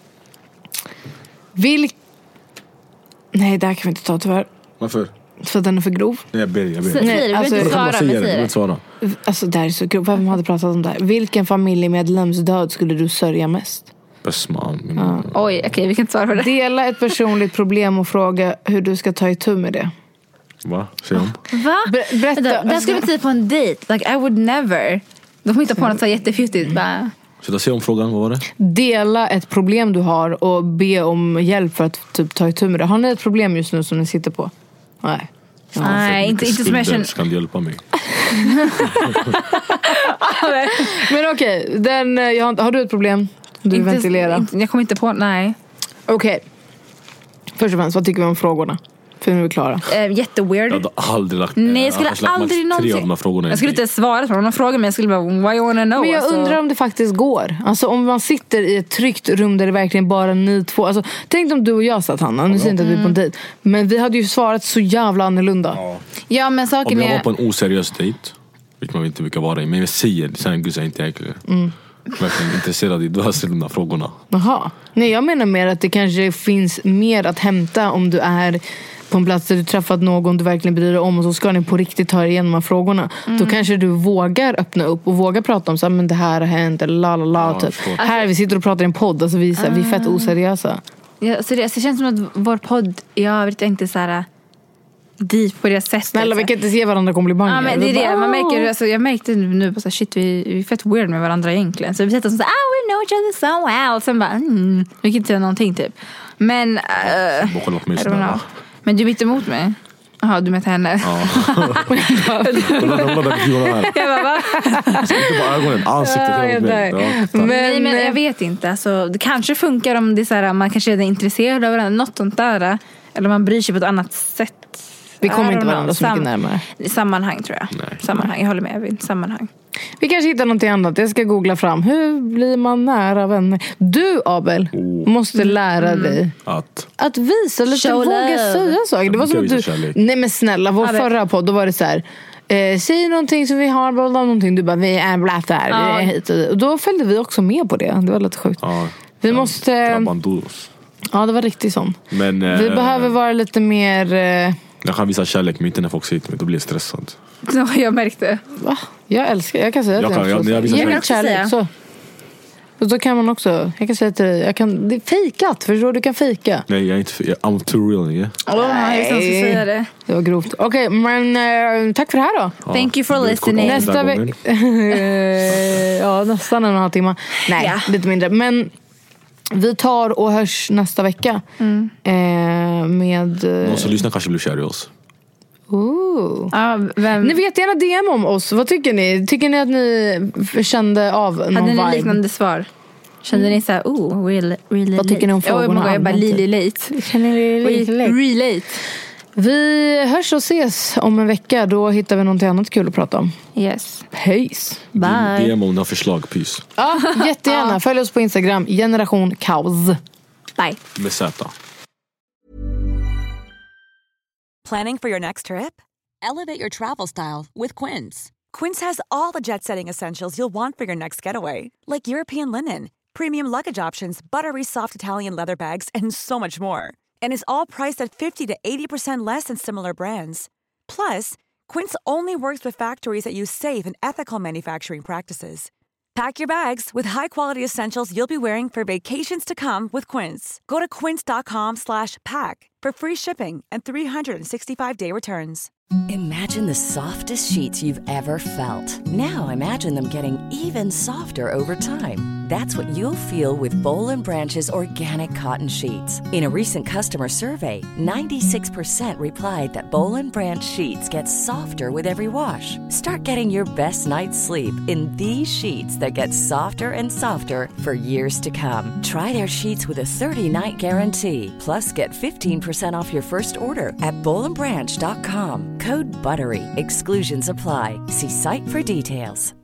Vilk... Nej, det här kan vi inte ta tyvärr. Varför? För att den är för grov. Nej, jag ber, jag ber. Nej, du vill alltså, inte svara, men säga det. Svara. Alltså, det här är så grovt. Vem hade pratat om det här? Vilken familjemedlems död skulle du sörja mest? Bäst man. Ja. Oj, okej, okay, vi kan inte svara på det. Dela ett personligt problem och fråga hur du ska ta itu med det. Va? Säg om. Va? Ber- berätta. Vänta, där skulle vi inte på en dejt. Like, I would never. De får inte på något så jättefjuttigt. Bara... Så då, se om frågan, vad var det? Dela ett problem du har och be om hjälp för att typ, ta itu med det. Har ni ett problem just nu som ni sitter på? Nej. Ja, Nej, inte, inte som jag känner. Kan du hjälpa mig? Men okej, okay, den, jag har, har du ett problem? Du inte, ventilerar. Inte, jag kommer inte på, nej. Okej. Okay. Först och främst, vad tycker vi om frågorna? För nu är vi klara. Uh, jätteweird. Jag hade aldrig lagt Nej, jag skulle jag aldrig någonsin. Jag skulle inte svara på någon fråga, men jag skulle bara, why you wanna know? Men jag alltså. undrar om det faktiskt går. Alltså om man sitter i ett tryggt rum där det verkligen bara ni två. Alltså, tänk om du och jag satt, Hanna. Nu mm. säger inte att vi är på en dejt. Men vi hade ju svarat så jävla annorlunda. Ja, ja men saken är... Om jag är... var på en oseriös dejt, vilket man inte brukar vara i. Men jag säger, sen gud, jag inte äcklig. Mm. Verkligen intresserad i, du har ställt de där frågorna. Jaha. Nej, jag menar mer att det kanske finns mer att hämta om du är på en plats där du träffat någon du verkligen bryr dig om och så ska ni på riktigt ta igenom de här frågorna. Mm. Då kanske du vågar öppna upp och vågar prata om så här, men det här har hänt eller la la la ja, typ. Alltså, här vi sitter och pratar i en podd, alltså vi, så här, uh. vi är fett oseriösa. Ja, så det, alltså, det känns som att vår podd, jag vet inte så här deep på det sättet. Snälla, vi kan inte ge varandra komplimanger. Ja, men det är det. Man märker, alltså, jag märkte nu på så här, shit, vi, vi är fett weird med varandra egentligen. Så vi sätter som så här, ah, we know each other so well. Sen bara, mm, vi kan inte säga någonting typ. Men, uh, I don't know. Men du mitt emot mig? Jaha, du med henne. Ja. Jag bara, va? Inte bara ögonen, ansiktet. Ja, ja, men, Nej, men jag vet inte. Alltså, det kanske funkar om det är så här, man kanske är intresserad av varandra, något sånt där. Eller man bryr sig på ett annat sätt. Vi kommer inte varandra så mycket Sam- närmare. Sammanhang tror jag. Nej. Sammanhang, jag håller med Evin. Sammanhang. Vi kanske hittar något annat. Jag ska googla fram. Hur blir man nära vänner? Du, Abel, oh. måste lära mm. dig att, att visa lite, våga säga saker. Det var som att du... Kärlek. Nej men snälla, vår Abel. förra podd, då var det så här... Eh, säg någonting som vi har, bla bla, någonting. Du bara, vi är blatt här, ja. vi är hit och dit. Och då följde vi också med på det. Det var lite sjukt. Ja. Vi ja. måste... Ja, det var riktigt sån. Men, vi eh... behöver vara lite mer... Eh... Jag kan visa kärlek, men inte när folk säger till mig. Då blir jag stressad. Ja, jag märkte. Va? Jag älskar, jag kan säga jag till kan, jag, jag, jag, jag kan kärlek, så. Och då kan man också, jag kan säga till dig, jag kan, det är fejkat, förstår du, du kan fejka. Nej, jag är inte, I'm too real, yeah. Oh, nej, jag ska säga det. Det var grovt. Okej, okay, men uh, tack för det här då. Ja, thank you for listening. Nästa vecka. Ja, nästan en halv timme. Nej, yeah. lite mindre. Men vi tar och hörs nästa vecka. Mm. Eh, med... Någon som lyssnar kanske blir kär i oss. Ooh. Ah, vem? Ni vet gärna D M om oss. Vad tycker ni? Tycker ni att ni kände av någon Hade vibe? ni liknande svar? Kände mm. ni så här, oh, really, really Vad tycker ni om frågorna? Oh, jag bara, Lily late. Känner ni lite late? Relate. Vi hörs och ses om en vecka. Då hittar vi något annat kul att prata om. Yes. Hejs. Bye. D M om ni har förslag, pys. Ja, jättegärna. Följ oss på Instagram. Generation Kaos. Bye. Med Z. Planning for your next trip? Elevate your travel style with Quince. Quince has all the jet-setting essentials you'll want for your next getaway, like European linen, premium luggage options, buttery soft Italian leather bags, and so much more. And is all priced at fifty to eighty percent less than similar brands. Plus, Quince only works with factories that use safe and ethical manufacturing practices. Pack your bags with high-quality essentials you'll be wearing for vacations to come with Quince. Go to quince.com slash pack for free shipping and three sixty-five day returns. Imagine the softest sheets you've ever felt. Now imagine them getting even softer over time. That's what you'll feel with Boll and Branch's organic cotton sheets. In a recent customer survey, ninety-six percent replied that Boll and Branch sheets get softer with every wash. Start getting your best night's sleep in these sheets that get softer and softer for years to come. Try their sheets with a thirty-night guarantee. Plus, get fifteen percent off your first order at boll and branch dot com. Code BUTTERY. Exclusions apply. See site for details.